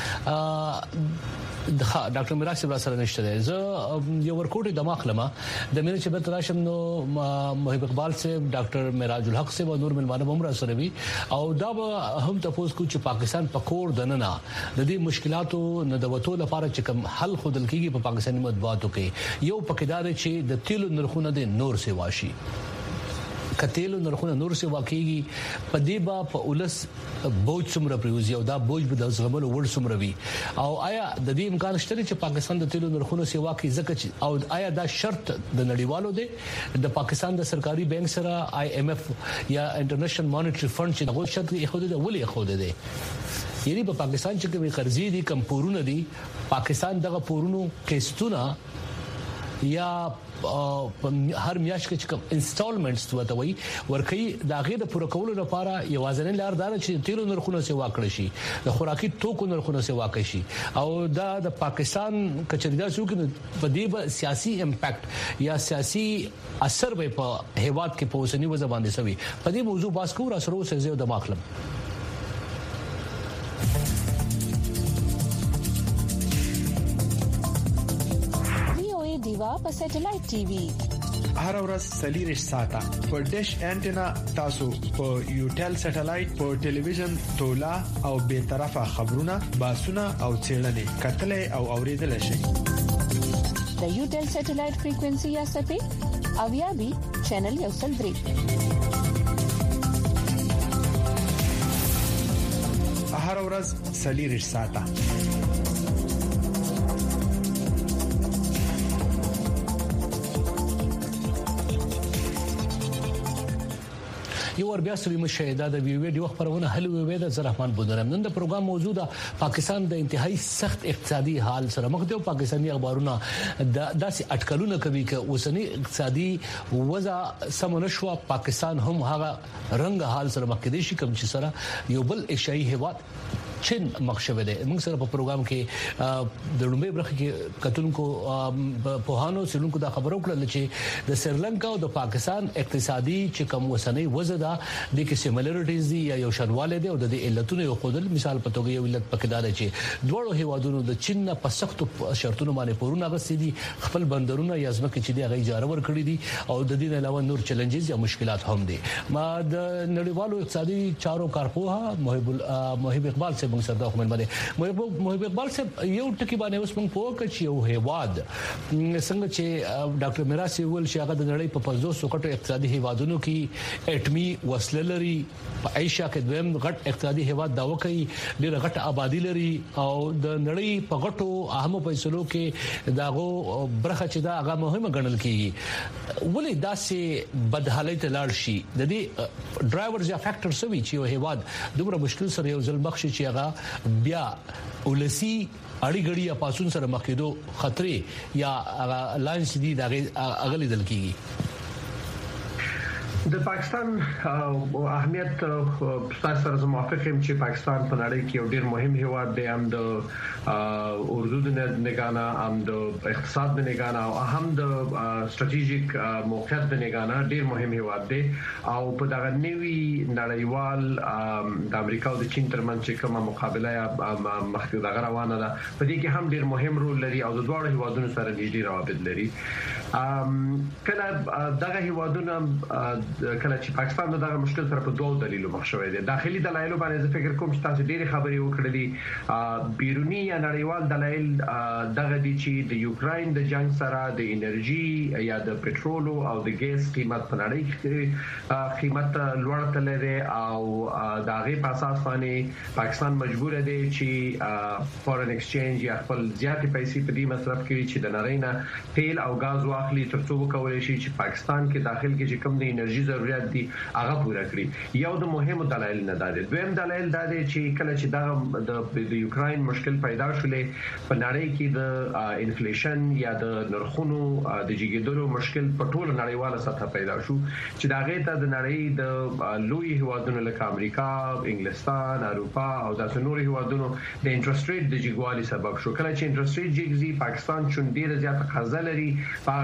د ډاکټر مراسب را سره نشته ده. زه یو ورکوټي د ماخلمه د مینه چې به راشم نو محب اقبال صاحب ډاکټر معراج الحق صاحب او نور ملمانه بمرا سره وي او دا به هم تاسو کو چې پاکستان په کور دننه د دې مشکلاتو نه د وټو لپاره چې کوم حل خودل کیږي په پاکستاني مطبوعاتو کې یو پکیدار چې د تیلو نرخونه د نور سیوا شي کتیلو نرخونه نور سي واقعي په دې با په ولس بوج څومره پریوزي او دا بوج به د زغملو وړ څومره وي او آیا د دې امکان شته چې پاکستان د تیلو نرخونه سي واقعي زکه او آیا دا شرط د نړیوالو دی د پاکستان د سرکاري بانک سره آی ایم اف یا انټرنیشنل مانیټری فند چې دغه شرط یې خو د ولې خو دی یعنی په پاکستان چې کومي قرضې دي کم پورونه دي پاکستان دغه پورونو قسطونه یا هر میاشت کې کوم انسټالمنټس وته وي ورکي دا غیر د پوره کولو لپاره یوازې لار دار چې تیلو نرخونه سي واکړي شي د خوراکي توکو نرخونه سي واکړي شي او دا د پاکستان کچریدا شو کې په دې سیاسي امپیکټ یا سیاسي اثر به په هیواد کې په اوسنی وځ باندې سوي په دې موضوع باس کو را سره سره د ماخلم دیوا په سټلایټ ټي وي هر ورځ سلیریش ساته په ډیش انټینا تاسو په یوټل سټلایټ په ټلویزیون تولا او به طرفه خبرونه باسونه او چیرنې کتلې او اوریدل شي د یوټل سټلایټ فریکوئنسي یا سپې او یا بي چینل یو سل درې هر ورځ سلیریش ساته یو ور بیا سوي مشاهده د ویډیو د خبرونه هلو وی د زرحمان بودرم نن د پروګرام موجوده پاکستان د انتهایی سخت اقتصادي حال سره مخ دی. پاکستاني اخبارونه د داسې اټکلونه کوي چې اوسنی اقتصادي وضع سمونشوا پاکستان هم هغه رنګ حال سره مخ دی شي کوم چې سره یو بل ایشیايي هیواد چین مخشوي دي. موږ سره په پروګرام کې د لومبي برخه کې کتونکو په هانو سلونکو دا خبرو کړل چې د سریلانکا او د پاکستان اقتصادي چې کوم وسنۍ وزدا د کې سیملریټیز دي یا یو شانواله دي او د علتونو یو خودل مثال په توګه یو علت پکې دا چې دوه هیوادونو د چین په سختو شرطونو باندې پورونه غسي دي خپل بندرونه یا ځمکه چې دی غي اجاره ور کړی دي او د دې علاوه نور چیلنجز یا مشکلات هم دي. ما د نړیوالو اقتصادي چارو کارپوها محب محب اقبال سے موږ سره د خپل باندې محب اقبال صاحب یو ټکی باندې اوس موږ پوه کړ چې یو هیواد څنګه چې ډاکټر میراثي ول چې هغه د نړۍ په پنځه سوه کټو اقتصادي هیوادونو کې اټمي وسله لري په ایشیا کې دویم غټ اقتصادي هیواد دا وکړي ډېر غټ آبادی لري او د نړۍ په غټو اهمو فیصلو کې داغو برخه چې دا هغه مهمه ګڼل کیږي ولې داسې بدحالۍ ته لاړ شي د دې ډرایورز یا فیکټر سوي چې یو هیواد دومره مشکل سره یو ځل مخ شي چې هغه بیا ولسی اړي غړي یا پاسون سره مخ کېدو خطرې یا لاینس دي دغه اغلی دل کیږي. د پاکستان اهمیت تاسو سره موافق یم چې پاکستان په نړۍ کې یو ډیر مهم هیواد دی هم د اردو د نگانا هم د اقتصاد د نگانا او هم د ستراتیژیک موقعیت د نگانا ډیر مهم هیواد دی او په دغه نوي نړیوال د امریکا او د چین ترمنځ چې کومه مقابله یا مخکې دغه روانه ده په دې کې هم ډیر مهم رول لري او د دوه هیوادونو سره ډیر روابط لري. کله دغه هیوادونه کله چې پاکستان دغه مشکل سره په دوه دلیلو مخ شوی دی. داخلي دلایل باندې زه فکر کوم چې تاسو ډېری خبرې وکړلې بیرونی یا نړیوال دلایل دغه دي چې د یوکرين د جنگ سره د انرژي یا د پټرول او د ګیس قیمت په نړۍ کې قیمت لوړ تللی دی او دغه په اساس باندې پاکستان مجبور دی چې فورن ایکسچینج یا خپل زیاتې پیسې په دې مصرف کړي چې د نړۍ نه تیل او غاز واخلي ترڅو وکولای شي چې پاکستان کې داخل کې چې کوم د انرژي ضرورت دي هغه پوره کړي. یو د مهمو دلایل نه ده. دویم دلیل دا دی چې کله چې دا د یوکرين مشکل پیدا شولې په نړۍ کې د انفلیشن یا د نرخونو د جګیدلو مشکل په ټوله نړیواله سطح پیدا شو چې دا غي ته د نړۍ د لوی هیوادونو لکه امریکا، انګلستان، اروپا او داسې نور هیوادونو د انټرست ریټ د جګوالي سبب شو. کله چې انټرست ریټ جګزي پاکستان چون ډیره زیاته قرضه لري په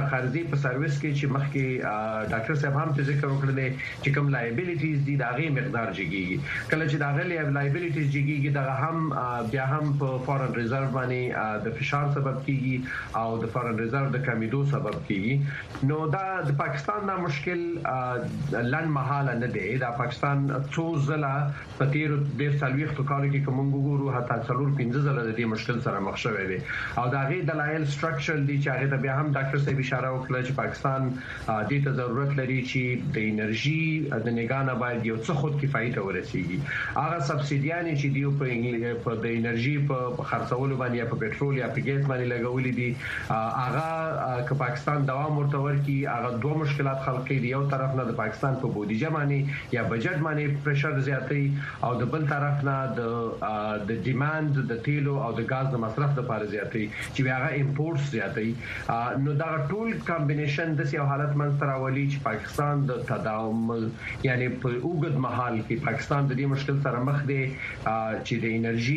قرضې په سرویس کې چې مخکې ډاکټر صاحب هم ذکر وکړل چې کوم لایبیلیټیز دي دا غي مقدار جګیږي کله چې دا غي لایبیلیټیز جګیږي دا هم بیا هم په فورن ریزرو باندې د فشار سبب کیږي او د فورن ریزرو د کمیدو سبب کیږي نو دا د پاکستان دا مشکل لن محاله نه دی دا پاکستان څو ځله په تیر د سالويخ تو کال کې کوم ګورو حتی څلور پنځه ځله د دې مشکل سره مخ شوی دی او دا غي دلایل سټرکچرل دي چې هغه بیا هم ډاکټر صاحب اشاره وکړه چې پاکستان دې ته ضرورت لري چې د انرژي د نگانه باید یو څه خود کفایت ورسیږي هغه سبسیډیانې چې دی په د انرژي په خرڅولو باندې په پېټرول یا په ګیس باندې لګولې دي هغه که پاکستان دوام ورته ورکړي هغه دوه مشکلات خلق کړي یو طرف نه د پاکستان په بودیجه باندې یا بجټ باندې پریشر زیاتوي او د بل طرف نه د د ډیماند د تیلو او د غاز د مصرف لپاره زیاتوي چې هغه امپورټ زیاتوي نو دا ټول کمبینیشن د سیاو حالت منځ راولي چې پاکستان د تداوم یعنی په اوږد مهال کې پاکستان د دې مشکل سره مخ دی چې د انرژي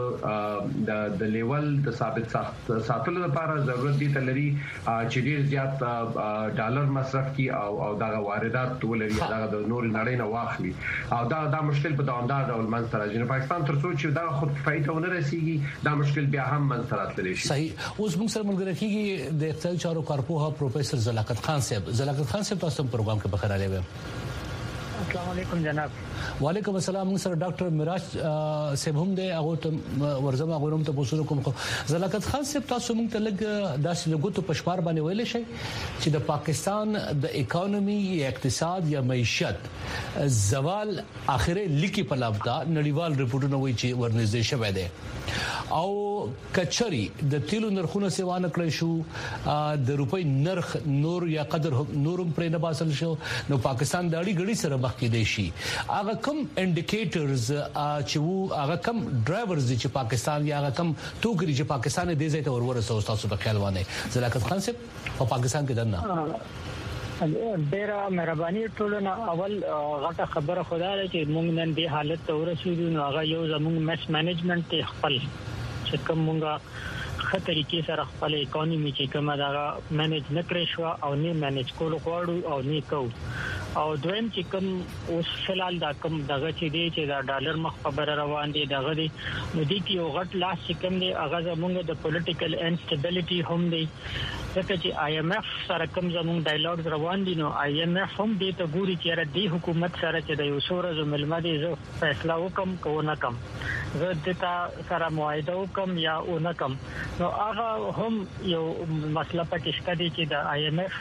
د د لیول د ثابت ساتلو لپاره ضرورت دي تلري چې ډیر زیات ډالر مصرف کی او او دا واردات ولري دا د نور نړۍ نه واخلي او دا دا مشکل په دوامدار ډول منځ راځي پاکستان تر څو چې دا خود کفایت ونه رسیږي دا مشکل بیا هم منځ راتلی شي صحیح اوس موږ سره ملګری کیږي د اقتصادي چارو کارپوه پروفیسور زلاقت خان صاحب زلاقت خان صاحب تاسو په پروګرام کې بخیر راغلی السلام علیکم جناب وعلیکم السلام موږ سره ډاکټر میراج صاحب هم دی هغه ته ورزمه غوړم ته پوښتنه کوم خو زلاقت خان صاحب تاسو موږ ته لګ داسې لګوتو پښپار باندې ویل شي چې د پاکستان د اکانومي یا اقتصاد یا معیشت زوال اخره لیکي په لابدا نړیوال رپورټونه وایي چې ورنږدې شوی دی او کچري د تیلو نرخونه سیوانه کړی شو د روپۍ نرخ نور یا قدر نورم پرې نه باسل شو نو پاکستان د اړي غړي سره مخ کې دی شي هغه کوم انډیکیټرز چې وو هغه کوم ډرایورز چې پاکستان یا هغه کوم توګري چې پاکستان دې ځای ته ورورسو تاسو په خیال باندې زلاقت خان صاحب په پاکستان کې دنه ډیره مهرباني ټولنه اول غټه خبره خدای چې موږ نن دې حالت ته ورسېدو نو هغه یو زموږ میس مینجمنت خپل چې کوم موږ خطرې کې سره خپل اکانومي چې کومه دا مینج نکړې شو او نه مینج کول غواړو او نه کو او دویم چې کوم اوس فلال دا کوم دغه چې دی چې دا ډالر مخ خبره روان دي دغه دی نو دي کې یو غټ لاس چې کوم دی هغه زموږ د پولیټیکل انسټیبিলিټي هم دی ځکه چې آی ایم ایف سره کوم زموږ ډایالوګ روان دي نو آی ایم ایف هم دې ته ګوري چې را دي حکومت سره چې د یو سورز ملما دي زه فیصله وکم کو نه کم زه دتا سره معاهده وکم یا او نه کم نو هغه هم یو مسله پکې شته دي چې د آی ایم ایف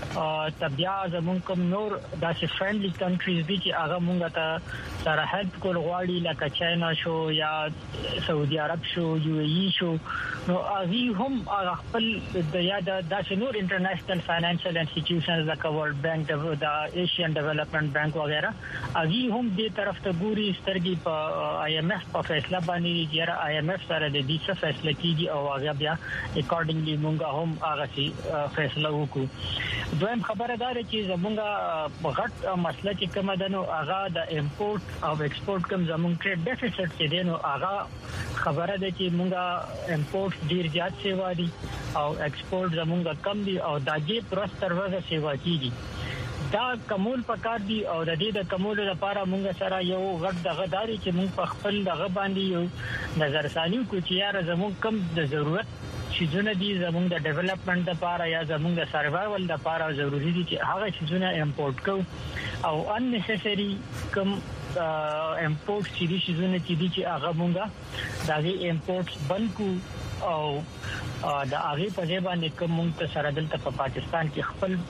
تبیا زموږ کوم نور داسې فرندلی کنټریز دي چې هغه مونږ ته سره هلپ کول غواړي لکه چاینا شو یا سعودي عرب شو یو ای ای شو نو هغه هم هغه خپل د یاد داسې نور انټرنیشنل فاینانشل انسټیټیوشنز لکه ورلد بانک د ایشین ډیولپمنٹ بانک وغیرہ هغه هم دې طرف ته ګوري سترګې په آی ایم ایف په فیصله باندې چې آی ایم ایف سره د دې څه فیصله کیږي او هغه بیا اکورډنګلی مونږ هم هغه سي فیصله وکړو دویم خبره ده چې زمونږ غټ مسله چې کومه ده نو هغه د امپورټ او ایکسپورټ کوم زمونږ ټریډ ډیفیسټ چې دی نو هغه خبره ده چې مونږه امپورټ ډیر زیات سیوا دي او ایکسپورټ زمونږ کم دي او دا چې پرست تروزه سیوا کیږي دا کومول پکار دي او د دې د کومول لپاره مونږ سره یو غټ دغه داري چې مونږ په خپل دغه باندې یو نظر ثاني کو چې یار زمونږ کم د ضرورت شیزونه دي زمونږ د ډیولپمنٹ لپاره یا زمونږ د سروایول لپاره ضروری دي چې هغه شیزونه امپورټ کو او ان نیسسری کم امپورټ چې دي شیزونه چې دي چې هغه مونږه دغه امپورټ بند کو او د هغه په ځای باندې کوم مونږ ته سره دلته په پاکستان کې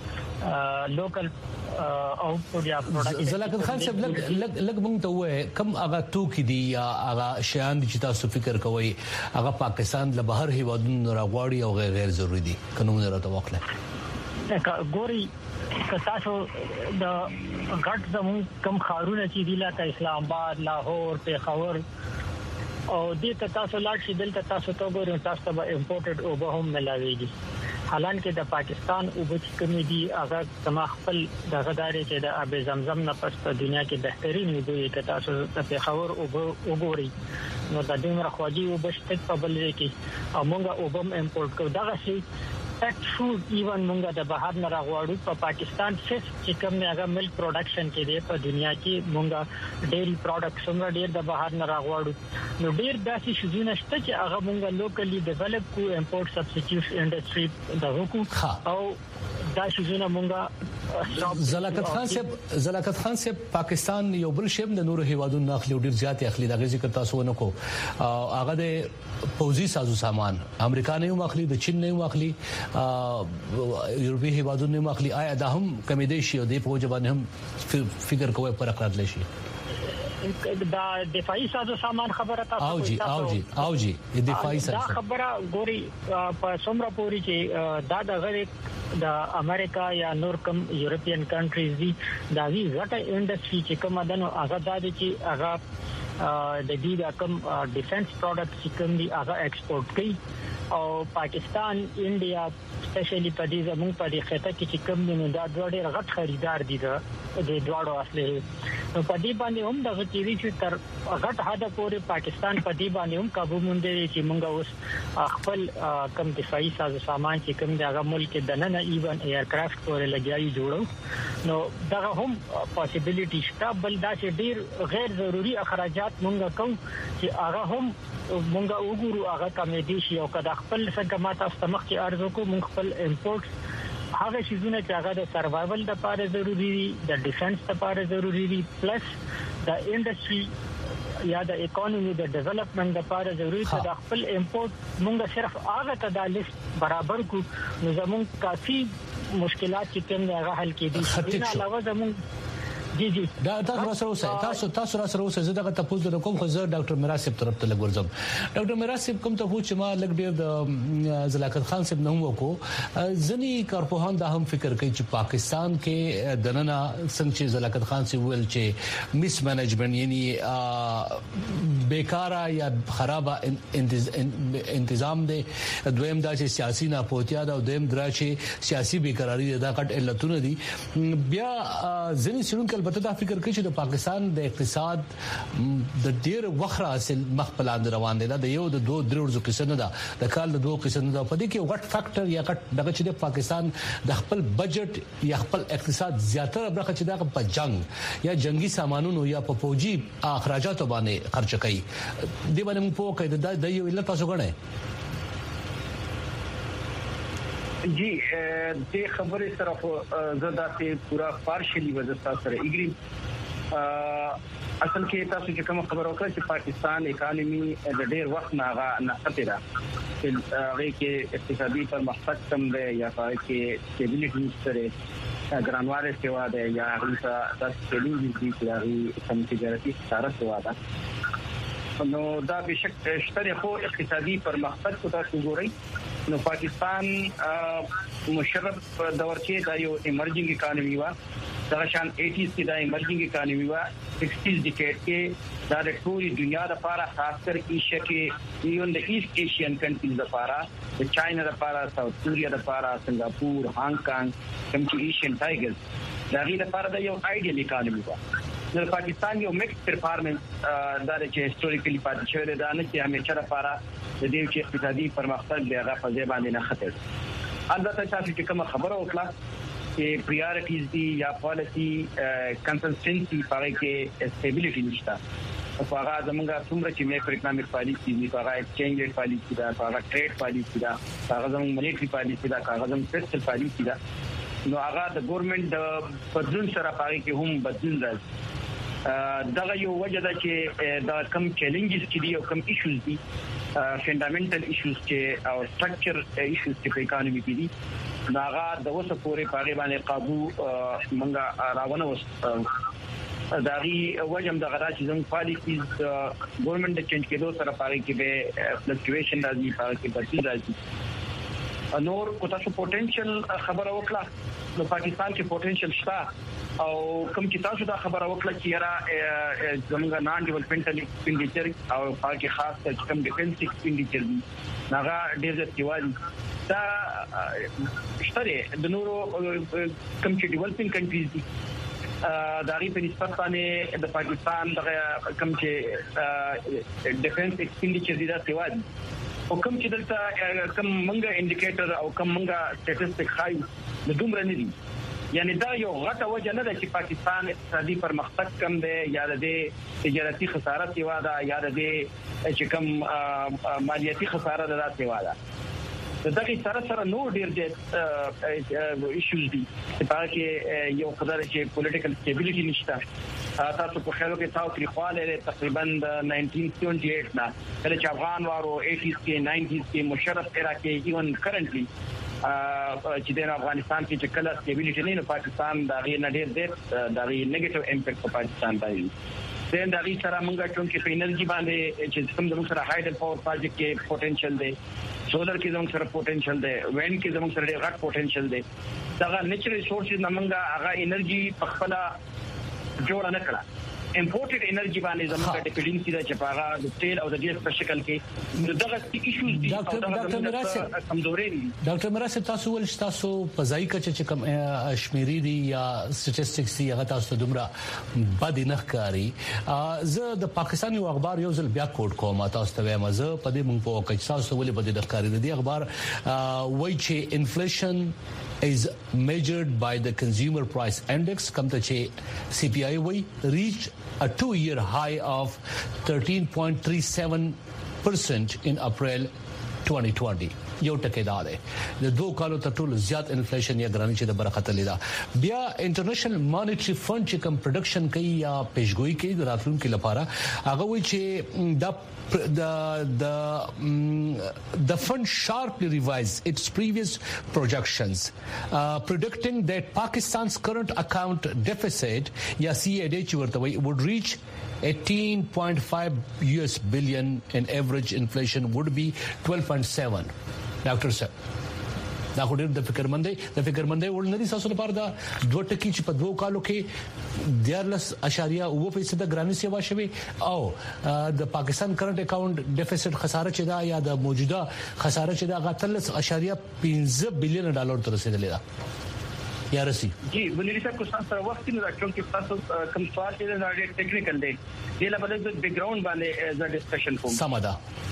خپل لوکل او پروډیا پروډکټ زلاقت خان صاحب لګ لګ لګ مونږ ته وای کم هغه توکي دي یا هغه شیان دي چې تاسو فکر کوئ هغه پاکستان له بهر هیوادونو راغواړي او غیر غیر ضروری دي قانون راته واخله ګوري تاسو د غټ زموږ کم خارونه چې دی لکه اسلام آباد لاهور پیښور او دې ته تاسو لاړ شئ دلته تاسو ته ګورئ تاسو ته امپورټډ او به هم ملاويږي حالانکه د پاکستان او بچ کمی دي هغه سما خپل د غداري چې د اب زمزم نه پس په دنیا کې بهترین وي چې تاسو ته پیښور او وګورئ نو د دې مرخواجي او بشت په بل ځای کې موږ او بم امپورټ کوو دا شي پټ فود ایون مونږه د بهر نه راغواړو په پاکستان فش چې کوم نه هغه ملک پروډکشن کې دی په دنیا کې مونږه ډیری پروډکټس هم ډیر د بهر نه راغواړو نو ډیر داسې شوونه شته چې هغه مونږه لوکلی ډیولپ کو امپورټ سبسټیټیوټ انډستری د حکومت او دا شوونه مونږه زلاکت خان صاحب زلاکت خان صاحب پاکستان یو بل شیم د نورو هیوادونو اخلي ډیر زیات اخلي دا ذکر تاسو نه کو هغه د پوزي سازو سامان امریکا نه یو اخلي د چین نه یو اخلي یورپی هیوادونو نه اخلي آیا دا هم کمیدي شي او د په ځبان هم فکر کوي پر اقرار لشي دا دفاعي سازو سامان خبره تاسو او جی او جی او جی دفاعي سازو دا خبره ګوري په سمرا پوری چې دا د غره د امریکا یا نور کم یورپین کنټریز دي دا وی غټه انډستری چې کوم دنو هغه د چې هغه د دې د کم ډیفنس پروډکټس چې کوم دي هغه ایکسپورټ کوي او پاکستان انډیا سپیشلی په دې زموږ په دې خطه کې چې کوم دي دا ډېر غټ خریدار دي د دواړو اصلي نو په دې باندې هم د غټيري چې تر غټ حدا پورې پاکستان په دې باندې هم قابو مونږ چې مونږ اوس خپل کم دفاعي ساز سامان چې کوم دغه ملک د نن ایون ایرکرافټ پورې لګیایي جوړو نو دا هم پوسیبিলিټی شته بل دا چې ډیر غیر ضروري اخراجات مونږ کوم چې هغه هم مونږ وګورو هغه کمیدي شي او کله خپل څنګه ماته استمخ کې ارزو کو مونږ خپل امپورټ هغه شیزونه چې هغه د سروایول لپاره ضروری دي د ډیفنس لپاره ضروری دي پلس د انډستری یا د اکانومي د ډیولپمنٹ لپاره ضروری ده د خپل امپورټ مونږ صرف هغه ته د لیست برابر کو نو زموږ کافي مشکلات چې کوم هغه حل کېدي نه علاوه زموږ جی جی دا تاسو سره اوسه تاسو تاسو سره اوسه زه دغه تاسو د کوم خو زه ډاکټر میراث صاحب طرف ته لګورځم ډاکټر میراث صاحب کوم ته پوښتنه چې ما لګ ډیر د زلاکت خان صاحب نوم وکړو ځنی کارپوهان دا هم فکر کوي چې پاکستان کې د نن څنګه چې زلاکت خان صاحب ویل چې میس مینجمنت یعنی بیکاره یا خراب انتظام دی دویم دا چې سیاسي ناپوهتیا دا دویم درا چې سیاسي بیقراری دا کټ علتونه دي بیا ځنی سړونکو البته دا فکر کوي چې د پاکستان د اقتصاد د ډیر وخره اصل مخبلان روان دي دا د یو د دوه درو ورځو کې نه ده د کال د دوه کې نه ده په دې کې غټ فیکٹر یا غټ دغه چې د پاکستان د خپل بجټ یا خپل اقتصاد زیاتره برخه چې دا په جنگ یا جنگي سامانونو یا په فوجي اخراجاتو باندې خرچ کوي دی باندې موږ په کې د یو علت تاسو غواړئ جی د خبرې سره زدا ته پورا پارشلی وځتا سره اګری اصل کې تاسو چې کوم خبر وکړه چې پاکستان اکانومي د ډېر وخت نه نقطه ده چې هغه کې اقتصادي پرمختګ کم دی یا هغه کې سټیبلیټي سره ګرانواره سیوا ده یا هغه د سټیبلیټي دي چې هغه سم تجارتي سره سیوا ده نو دا بشک شته خو اقتصادي پرمختګ کو تاسو ګورئ نو پاکستان مشرف دور کې دا یو ایمرجنګ اکانومي وا دا شان ایټیز کې دا ایمرجنګ اکانومي وا سکسټیز ډیکیډ کې دا د ټولي دنیا لپاره خاص کر ایشیا کې ایون د ایست ایشین کنټریز لپاره د چاینا لپاره ساوث کوریا لپاره سنگاپور هانګ کانګ کوم چې ایشین ټایګرز دا غي لپاره دا یو آیډیل اکانومي وا د پاکستان یو میکس پرفارمنس دا چې هیستوریکلی پاتې شوی دا نه چې همیشه لپاره د دې چې اقتصادي پرمختګ دی هغه په ځای باندې نه خطر البته تاسو چې کوم خبره وکړه چې پریارټیز دي یا پالیسی کنسنټنسي پاره کې سټیبلیټی نشته او هغه زمونږه څومره چې میکرو اکونومیک پالیسی دي هغه ایکسچینج ریټ پالیسی دا هغه ټریډ پالیسی دا هغه زموږ مانیټری پالیسی دا هغه زموږ فسکل پالیسی دا نو هغه د ګورنمنت د بدلون سره پاره کې هم بدلون راځي دا یو وجه ده چې دا کم چیلنجز کې دي او کم ایشوز دي فندامنټل ایشوز چې او سټرکچر ایشوز چې په اکانومي کې دي ناغه د وسه پورې پاره باندې قابو منګه راونه وس داغي وجم د غدا چې زموږ پالیسیز ګورنمنت د چینج کېدو سره پاره کې به فلکچویشن راځي پاره کې بدلون راځي نور کو تاسو پوتنشل خبره وکړه نو پاکستان کې پوتنشل شته او کوم چې تاسو دا خبره وکړه چې یاره زموږ نان ډیولپمنټل ایکسپینډیچر او پاکي خاص کر کوم ډیفنس ایکسپینډیچر دي هغه ډېر زیاتوالي دا شته د نورو کوم چې ډیولپینګ کنټریز دي دا غي په نسبت باندې د پاکستان د کوم چې ډیفنس ایکسپینډیچر دي دا سیوا دي او کوم چې دلته کوم منګه انډیکیټر او کوم منګه سټټیسټیک خای د دومره نه دي. یعنی دا یو غټه وجه نه ده چې پاکستان اقتصادي پرمختګ کم دی یا د تجارتي خسارت یو ده یا د چې کم مالیاتي خسارت ده سیوا ده. دغه سره سره نو ډیر د ایشوز دي چې پاره یو قدر چې پولیټیکل سټیبিলিټي نشته. تاسو په خیالو کې تاسو تاریخواله تقریبا د ناینټین سیونټي ایټ نه کله چې افغان وارو ایټیز کې ناینټیز کې مشرف عراق کې ایون کرنټلی چې د افغانستان کې چې کله سټیبিলিټي نه پاکستان دا غي نه ډیر دی دا غي نیگیټیو امپیکټ په پاکستان باندې د دا غي سره موږ ټول کې په انرژي باندې چې کوم د سره هایډل پاور پروجیکټ کې پوتنشل دی, سولر کې زموږ سره پوتنشل دی, وینډ کې زموږ سره ډیر غټ پوتنشل دی. دا نیچرل ریسورسز نه موږ هغه انرژي په خپل جوړ نه کړه. امپورټډ انرژي باندې زموږ ډیپندنسي دا چې پاغه د تیل او د ګیس په شکل کې دغه ایشوز دي. ډاکټر مراسل کمزوري دي. ډاکټر مراسل تاسو ول تاسو په ځای کې چې کوم شمیرې دي یا سټټیسټکس دي هغه تاسو دومره بد نه ښکاري. زه د پاکستاني اخبار یو ځل بیا کوټ کوم تاسو ته وایم زه په دې مونږ په وکړ تاسو ول بد نه ښکاري. د اخبار وایي چې انفلیشن is measured by the consumer price index come to C P I way reached a two year high of thirteen point three seven percent in April twenty twenty. یو ټکی دا ده د دوه کالو تر ټولو زیات انفلیشن یا ګرانی چې د برکت لیدا. بیا انټرنیشنل مانیټری فند چې کوم پروډکشن کوي یا پیشګوئی کوي د راتلونکو لپاره هغه وایي چې دا the the the fund sharply revised its previous projections uh, predicting that Pakistan's current account deficit ya C A D would reach eighteen point five U S billion and average inflation would be twelve point seven. Doctor sir دا خو ډېر د فکرمندۍ د فکرمندۍ ول نه دي تاسو لپاره دا دوه ټکي چې په دوه کالو کې دیارلس اشاریه اوه فیصد ګرانی سیوا شوی او د پاکستان کرنٹ اکاؤنٹ ډیفیسټ خساره چې دا یا د موجوده خساره چې دا غتلس اشاریه پنځه بلین ډالر تر رسیدلې ده یا رسی. جی ولې چې کو سره وخت نه راځم چې تاسو کوم سوال چې دا ډېر ټیکنیکل دی د لپاره د بیک گراوند باندې ز ډسکشن کوم سمدا.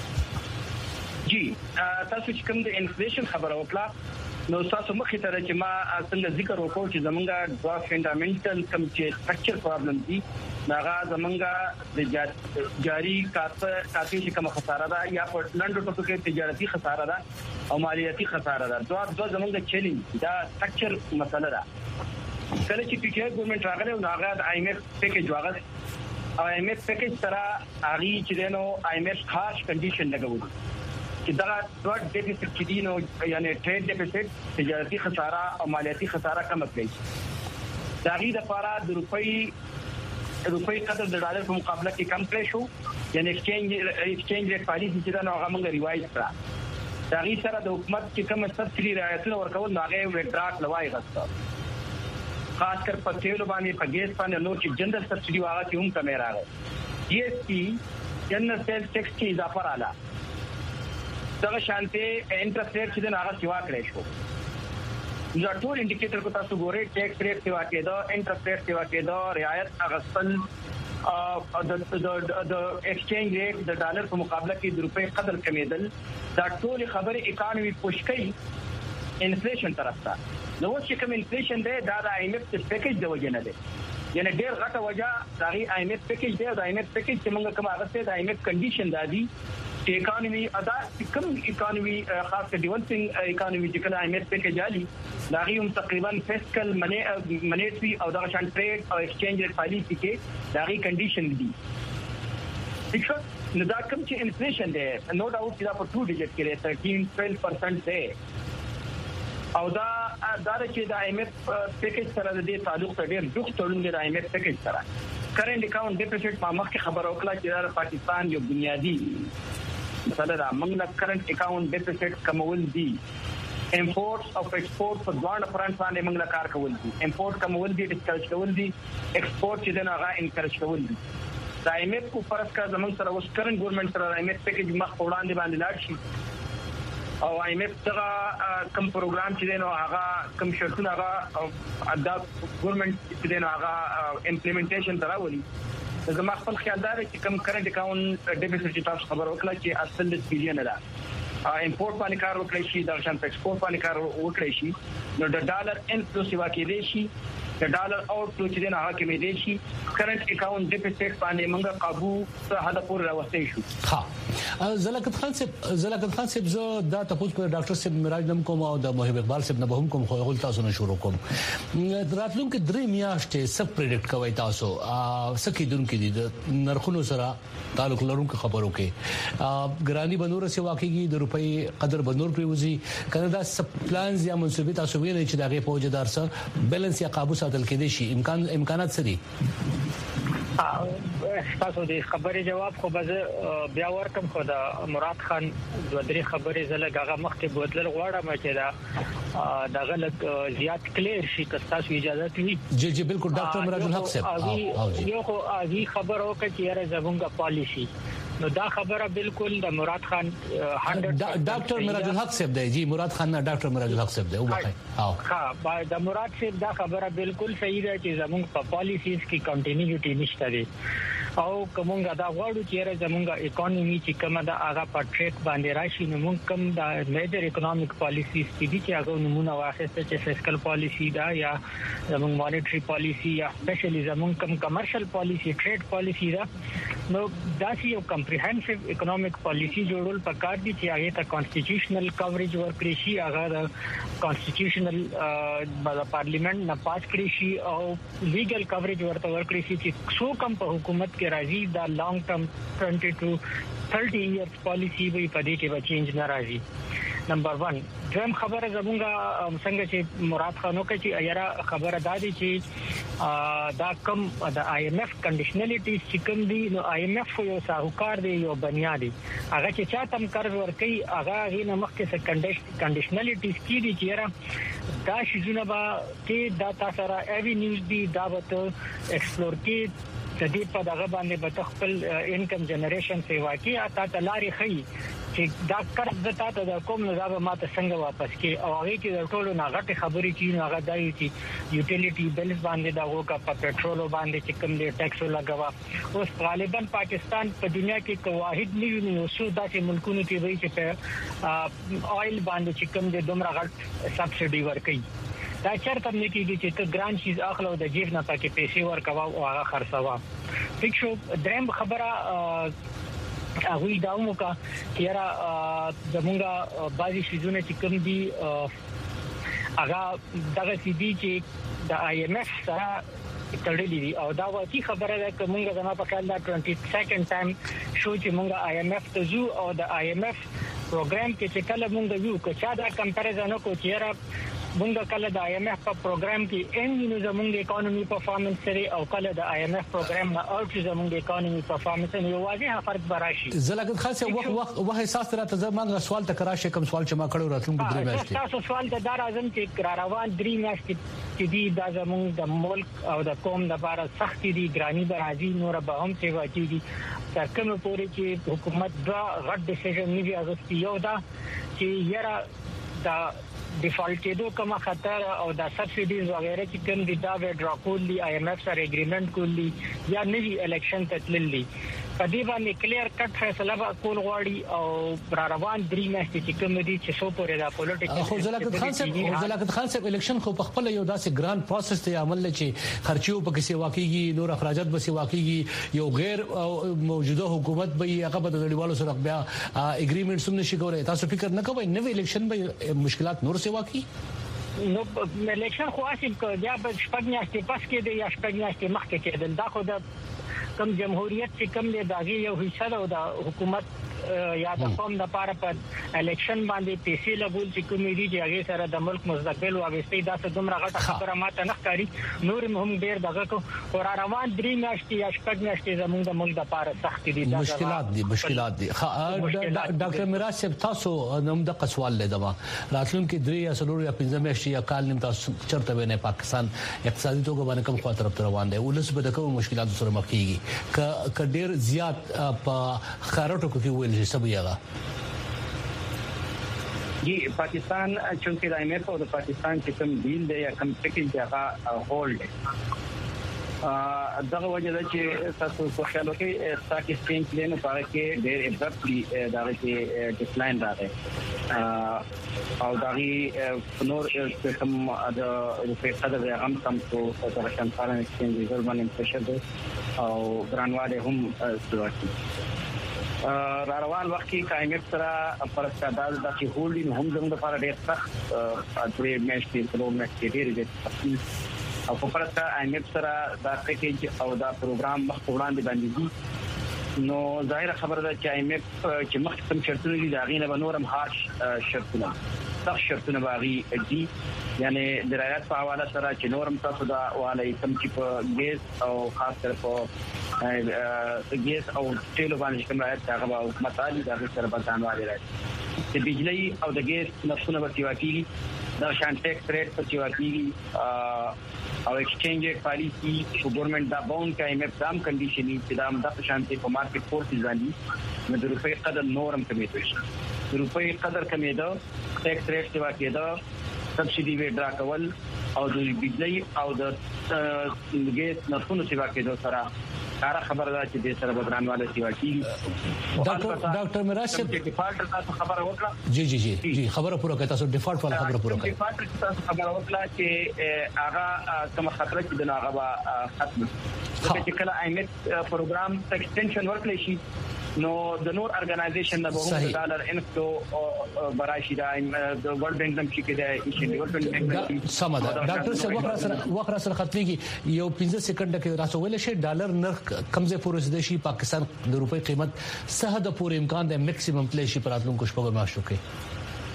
جی تاسو چې کوم د انفلیشن خبره وکړه نو تاسو مخې ته چې ما څنګه ذکر وکړ چې زمونږه دوا فندامنټل کوم چې سټرکچر پرابلم دي هغه زمونږه د جاری کاته کافي چې کوم خساره ده یا په لنډو ټکو کې تجارتي خساره ده او مالیاتي خساره ده. دوا دوا زمونږه چیلنج دا سټرکچر مسله ده. کله چې پی ټی آی ګورنمنت راغله نو هغه د آی ایم ایف پیکیج واغس او آی ایم ایف پیکیج سره هغه چې دنو آی ایم ایف خاص کنډیشن لګول چې دا دوه ډیفیسټ چې دي نو یعنی ټریډ ډیفیسټ تجارتي خساره او مالیاتي خساره کم کړي. دا غي د لپاره د روپۍ روپۍ قدر د ډالر په مقابله کې کم کړی شو یعنی ایکسچینج ایکسچینج ریټ پالیسی چې دا نو هغه موږ ریوایز کړه. دا غي سره د حکومت چې کوم سبسډي رعایتونه ورکول نو هغه وډراک لوای غوښته خاص کر په تیلو باندې په ګیس باندې نو چې جنرال سبسډي واغه چې هم کمه راغی. جی ایس ټي جنرال سیل ټیکس کې اضافه رااله دغه شانته انټرست ریټ چې هغه سیوا کړی شو. دا ټول انډیکیټر کو تاسو ګورئ ټیکس ریټ سیوا کېدو انټرست ریټ سیوا کېدو رعایت اغسطل او د د ایکسچینج ریټ د ډالر په مقابله کې د روپۍ قدر کمیدل دا ټول خبره اکانومي پوش کوي انفلیشن طرف ته. نو چې کوم انفلیشن دی دا د آی ایم ایف پیکیج د وجه نه دی یعنی ډېر غټه وجه دا آی ایم ایف پیکیج دی. د آی ایم ایف پیکیج چې موږ کوم هغه څه د آی ایم ایف کنډیشن دا دي چې اکانومي ادا کوم اکانومي خاص کر ډیولپینګ اکانومي چې کله آی ایم ایف پیکیج علي دا غي هم تقریبا فیسکل منیټري او دا شان ټریډ او ایکسچینج ریټ پالیسی کې دا غي کنډیشن دي. ٹھیک نو دا کوم چې انفلیشن دی نو ډاوټ چې دا په ټو ډیجټ کې thirteen twelve percent دی او دا دا چې د آی ایم ایف پیکیج سره د دې تعلق ډېر ډوخ تړون دی د آی ایم ایف پیکیج سره. کرنٹ اکاؤنٹ ډیفیسټ په مخ کې خبر وکړه چې د پاکستان یو بنیادی مسله ده. موږ کرنٹ اکاؤنٹ ډیفیسټ کمول دي امپورټس او ایکسپورټ په دوه فرنٹ باندې موږ کار کول دي. امپورټ کمول دي ډیسکرج کول دي ایکسپورټ چې دغه انکرج کول دي. د آی ایم ایف کو فرض کا زمونږ سره اوس کرنٹ ګورنمنت سره آی ایم ایف پیکیج مخ وړاندې باندې لاړ شي او آی ایم ایف دغه کوم پروګرام چې دینو هغه کوم شرطونه هغه ادا ګورنمنت چې دینو هغه امپلیمنټیشن تراولي. زما خپل خیال دا دی چې کوم کرنٹ اکاؤنٹ ډیفیسټ چې تاسو خبر وکړه چې اصل د بلین ده امپورټ باندې کار وکړي شي د شان ایکسپورټ باندې کار وکړي شي نو د ډالر انفلو سیوا کې دي شي د ډالر آوټ فلو چې نه حاکم دي شي کرنٹ اکاؤنٹ ډیفیسټ باندې موږ قابو ته هدا پور راوستي شو. ها زلکت خان صاحب زلکت خان صاحب زه دا تاسو په ډاکټر صاحب مراج نم کوم او د محب اقبال صاحب نه به هم کوم خو غول تاسو نه شروع کوم راتلونکو درې میاشتې سب پریډکټ کوي تاسو سکه دونکو دي د نرخونو سره تعلق لرونکو خبرو کې ګرانی بنور سي واقعي د روپۍ قدر بنور پریوزي کنه دا سب پلانز یا منسوبې تاسو ویل چې دغه فوجدار سره بیلانس یا قابو ساتل کېدي شي امکان امکانات څه دي؟ تاسو د خبرې جواب خو به بیا ورکم خو دا مراد خان د درې خبرې زله غاغه مخکې بوتل غواړم چې دا دا غلط زیات کلیر شي که تاسو اجازه وي. جی جی بالکل ډاکټر مراد الحق صاحب یو خو اغي خبر او کې یاره زمونږه پالیسی نو دا خبره بالکل د مراد خان ډاکټر مراد الحق صاحب دی جی مراد خان نه ډاکټر مراد الحق صاحب دی او وایي ها د مراد صاحب دا خبره بالکل صحیح ده چې زمونږ په پالیسیز کې کنټینیوټی نشته دی او کومه دا غواړو چې زمونږه اکانومي چې کومه دا هغه په ټریک باندې راشي نو موږ کوم دا میجر اکونومیک پالیسیز چې هغه نمونه واخیسته چې فسکل پالیسی دا یا زمونږ مانیټری پالیسی یا سپیشلی زمونږ کوم کمرشل پالیسی ټریډ پالیسی دا نو دا یو کمپریهنسیو اکونومیک پالیسی جوړول پکار دي چې هغه ته کانسټیټیوشنل کوریج ورکړي شي هغه د کانسټیټیوشنل د پارلیمنت نه پاس کړي شي او لیګل کوریج ورته ورکړي شي چې څو کم په حکومت کې راځي دا لانګ ټرم twenty to thirty years پالیسی به په دې کې به چینج نه راځي. نمبر ون دریم خبره زمونږه څنګه چې مراد خانو کې چې ایرا خبره دادی چې دا کم د آی ایم ایف کنډیشنلیټیز چې کوم دي نو آی ایم ایف یو ساهوکار دی یو بنیادی هغه چې چا تم قرض ورکړي هغه غي نه مخکې څه کنډیشنلیټیز کې دي چې ایرا دا شیزونه با کې دا تاسو را ایوینیوز دي دا وته ایکسپلور کې د دې په دغه باندې به خپل انکم جنریشن سیوا کې اته تلاري خي چې دا قرض د تاسو د کوم نه زابه ماته څنګه واپس کې او هغه کې د ټولو نه غټي خبرې چې هغه دایي چې یوټیلیټي بلز باندې دا وکا په پېټرول باندې چې کوم دي ټیکس لګوا اوس غالبا پاکستان په دنیا کې کو واحد نه وي نو څو داسې ملکونو کې وایي چې په آیل باندې چې کوم دي دومره غټ سبسيډي ورکړي دا چرته نه کیږي چې ته ګران شیز اخلو د جیب نه پکې پیسې ورکوا او هغه خرڅوا. فکر شو دریم خبره هغه دا موکا چیرې زمونږه بازي شیزونه چې کوم دي هغه دغه سي دي چې د آی ایم ایف سره تړلې دي او دا واقعي خبره ده چې موږ زما په خیال دا twenty-second ټایم شو چې موږ آی ایم ایف ته ځو او د آی ایم ایف پروګرام کې چې کله موږ یو کو چا دا کمپیریزن کو چیرې موږ کله د آی ایم ایف په پروګرام کې ان یو زموږ اکانومي پرفارمنس لري او کله د آی ایم ایف پروګرام نه او چې زموږ اکانومي پرفارمنس یو واضح فرق براشي. زلګت خاصه وخت وخت وه احساس راته زما سوال ته کراشه کوم سوال چې ما کړو راتلونکو درې میاشتې تاسو سوال ته دار اعظم چې را روان درې میاشتې چې دی د زموږ د ملک او د قوم لپاره سخت دي ګرانی برازي نور به هم څه واچيږي تر کومه پورې چې حکومت دا غټ ډیسیژن نیوي اغوستي یو دا چې یرا دا ډیفالټ کېدو کومه خطر او د سبسيډیز وغیرہ چې کوم دي دا به ډرا کولی آی ایم ایف سره اګریمنت کولی یا نوی الیکشن ته تللی په دې باندې کلیر کټ فیصله کول غواړي او را روان درې میاشتې چې کوم دي چې سو پورې دا پولیټیکل خو زلکت خان صاحب زلکت خان صاحب الیکشن خو په خپل یو داسې ګران پروسس ته عمل چې خرچو په کیسه واقعي نور اخراجات به سي واقعي یو غیر موجوده حکومت به هغه په دړیوالو سره بیا اګریمنټ سم نشي کولای تاسو فکر نه کوئ نو الیکشن به مشکلات نور سي واقعي نو الیکشن خو اصل کو بیا په شپږ میاشتې پس کې دی یا شپږ میاشتې مخکې کېدل دا خو د کم جمهوریت چې کم له داغي یو حصہ ده د حکومت یا د قوم د پاره په الیکشن باندې پیسې لګول چې کومې دي چې هغه سره د ملک مستقبل او اوستي داسې دومره غټه خبره ماته نه ښکاري نور هم ډیر دغه کو او روان درې میاشتې یا شپږ میاشتې زموږ د ملک د پاره سخت دي مشکلات دي مشکلات دي ډاکټر میراث صاحب تاسو نوم د قسوال لیدما راتلونکي درې یا څلور یا پنځه میاشتې یا کال نیم تاسو چرته ونه پاکستان اقتصادي توګه باندې کوم خاطر طرف روان دی ولس به د کوم مشکلات سره مخ کیږي ک ک ډیر زیات په خاروټو کې ویل شي سب یغه جی پاکستان چونکه د امریکا او د پاکستان چې کوم ډیل دی یا کوم پیکیج دی هغه هولډ دغه وجه ده چې تاسو په خیال کې سټاک ایکسچینج لینو پاره کې ډېر ایبرپلی دغه کې ډیکلاین راغی او دغه نور کوم د روپې قدر هم کم څو د شانتان ایکسچینج ریزرو باندې پرشر دی او ګرانواله هم سلوکی را روان وخت کې کاینټ سره پرستادال د چې هولډینګ هم زموږ لپاره ډېر سخت اته میاشتې په لومړي کې ډېر دي او په پرستا ایم سره دا پیکیج او دا پروګرام مخ وړاندې باندې نو ظاهر خبره ده چې ایم چې مخ کوم شرطونه دي دا غینه به نورم هاش شرطونه صح شرطونه باغی دي یعنی درایت په حواله سره چې نورم تاسو دا والي کوم چې په ګیس او خاص کر په ګیس او تیلو باندې کوم راځي هغه حکومت عالی دا سره بدلان والی راځي د بجلی او د ګیس نفسونه به سیواکیږي دا شان ټیکس ریټ په سیواکیږي او ایکسچینج پالیسی په ګورنمنت دا باوند کا ایم اف دام کنډیشنی چې دا د شانتي په مارکیټ فورسز باندې نو د روپې قدر نورم کمیږي د روپې قدر کمیده ټیکس ریټ سیوا کېده سبسيډي وی ډرا کول او د بجلی او د ګیس نفسونو سیوا کېده سره کار خبره ده چې د سره بدرانواله سیوا کیږي ډاکټر ډاکټر میراث صاحب ډیفالټ تاسو خبره وکړه جی جی جی جی خبره پوره کړه تاسو ډیفالټ والا خبره پوره کړه ډیفالټ تاسو خبره وکړه چې هغه کوم خطر چې د هغه ختم چې کله ایمټ پروګرام ایکسټنشن ورکړي شي نو د نور ارګنایزیشن د بهوم ډالر انفلو براشي دا د ورلد بانک هم چې کېده چې ورلد بانک سم ده ډاکټر صاحب وخت سره وخت سره ختميږي یو پنځه سکند کې راځول شي ډالر نرخ کمزې پورې د شي پاکستان د روپۍ قیمت سه د پورې امکان د میکسیمم پلی شي پراتلونکو شپږو میاشتو کې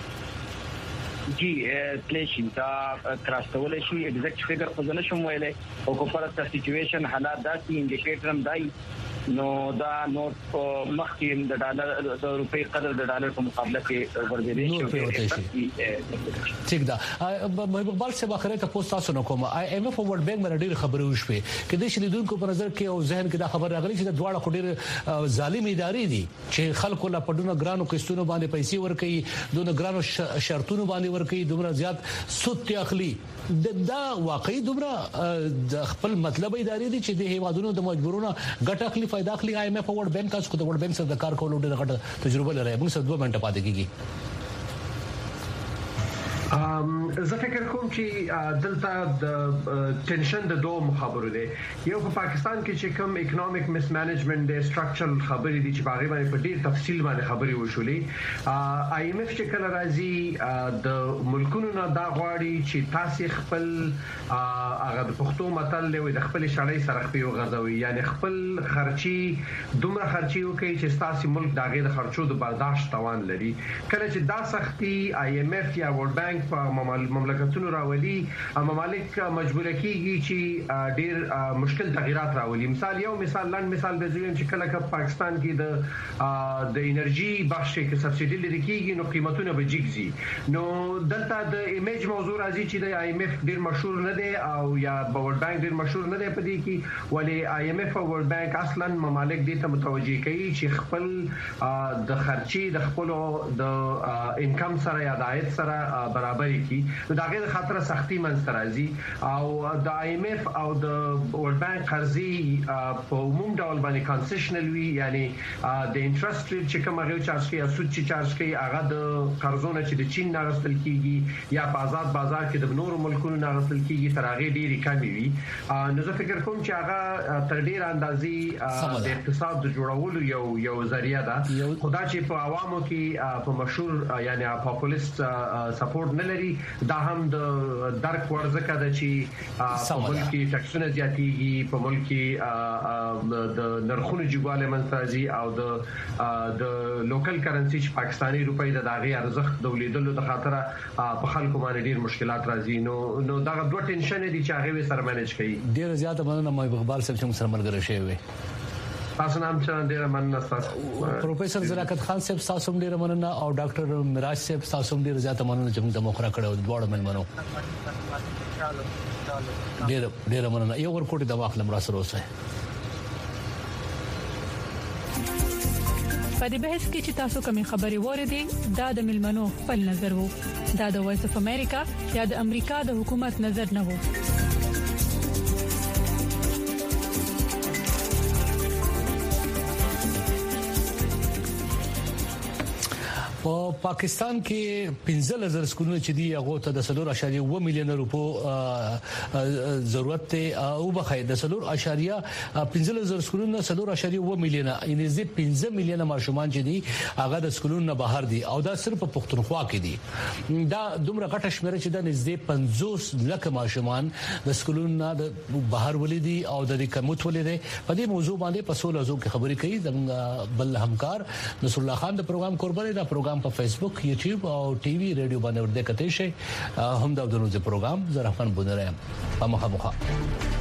جی پلی شي دا کراستول شي ایگزیکټ فګر خو نه شوم ویلې او کو پر سچويشن حالات داسې انډیکیټر هم دای نو دا نور مخکې د ډالر د روپۍ قدر د ډالر په مقابله کې ورګري شي ٹھیک ده محبوب اقبال صاحب اخره ته پوسټ تاسو نو کوم آی ایم اف ورلد بانک باندې ډېر خبرې وشوي کله چې لیدونکو په نظر کې او ذهن کې دا خبر راغلی چې د دواړه خډیر ظالم ادارې دي چې خلکو لا پډونو ګرانو قسطونو باندې پیسې ورکړي دونه ګرانو شرطونو باندې ورکړي دومره زیات سود اخلي دا واقعي دومره د خپل مطلب ادارې دي چې د هیوادونو د مجبورونو ګټه اخلي فائدہ اخلي آی ایم اف ورلد بانک تاسو د ورلد بانک سره د کار کولو ډېر غټه تجربه لري موږ سره دوه منټه پاتې کیږي ام زه فکر کوم چې دلته د ټنشن د دوه مخابره دي یو په پاکستان کې چې کوم اکونومیک مس مینجمنت د سټرکچرل خبرې دي چې باغې باندې په ډېر تفصیل باندې خبرې وشولې آی ایم اف چې کله راځي د ملکونو نه دا غواړي چې تاسو خپل هغه د پښتو متل له د خپل شړې سره خپل غځوي یعنی خپل خرچي دومره خرچي وکړي چې تاسو ملک داغه د خرچو د برداشت توان لري کله چې دا سختي آی ایم اف یا ورلد بانک په مملکتونو راولي ممالک مجبور کیږي چې ډېر مشکل تغیرات راولي مثال یو مثال لاند مثال د زویم چې کله کې پاکستان کې د د انرژي بخش کې سبسيډي لري کیږي نو قیمتونه به جګزي نو دلته د ایمیج موضوع راځي چې د آی ایم اف ډېر مشهور نه دی او یا ورلد بانک ډېر مشهور نه دی په دې کې ولی آی ایم اف او ورلد بانک اصلا ممالک دې ته متوجي کوي چې خپل د خرچي د خپل د انکم سره یا د عاید سره برابر کی نو دا غیر خطر سختي منځ راځي او د آی ایم اف او د ورلد بانک قرضي په عموم ډول باندې کنسیشنل وی یعنی د انټرست ریټ چې کوم هغه چارج کوي سود چې چارج کوي هغه د قرضونو چې د چین نه غوښتل کیږي یا په آزاد بازار کې د نورو ملکونو نه غوښتل کیږي تر هغه ډیره کمې وي نو زه فکر کوم چې هغه تر ډیره اندازې د اقتصاد د جوړولو یو یو ذریعہ ده خدا چې په عوامو کې په مشهور یعنی پاپولیست سپورټ نه لري دا هم د درک ورزکه د چې په ملک کې ټکسونه زیاتېږي په ملک کې د نرخونو جګواله منځي او د د لوکل کرنسي چې پاکستاني روپۍ د داغي ارزښت د ولیدلو د خاطر په خلکو باندې ډیر مشکلات راځي نو نو دا دوه ټینشن دي چې هغه سره مانج کړي ډیر زیاته مننه مې اقبال صاحب چې سره ملګری شوی وي تاسو نام چران ډیر مننه تاسو پروفیسور زلاکت خان صاحب تاسو ډیر مننه او ډاکټر میراث صاحب تاسو ډیر زیاته مننه چې موږ د مخره کړو دواړو ملمنو ډیر ډیر مننه یو ورکوټي د واخلم را سره اوسه په دې بحث کې چې تاسو کومې خبرې وریدي دا د ملمنو خپل نظر وو دا د وایس اف امریکا یا د امریکا د حکومت نظر نه وو په پاکستان کې پنځه هزار سکولونه چې دی هغه ته د څلور اشاریه اوه میلیون روپو ضرورت ته او بخای د څلور اشاریه پنځه هزار سکولونه څلور اشاریه اوه میلیون یعنی زی پنځه میلیون ماشومان چې دی هغه د سکولونو بهر دي او دا صرف په پښتونخوا کې دي دا دومره غټه شمیره چې د نږدې پنځوس لک ماشومان د سکولونو د بهر ولیدي او د کموت ولیدي په دې موضوع باندې په سولو ځو کې خبرې کوي د بل همکار نصر الله خان د پروګرام قرباني دا پروګرام په فیسبوک یوټیوب او ټي وي ریډیو باندې ورته کتئ شي هم دا د نوو پروګرام زه رحمان بونرم په مخه مخه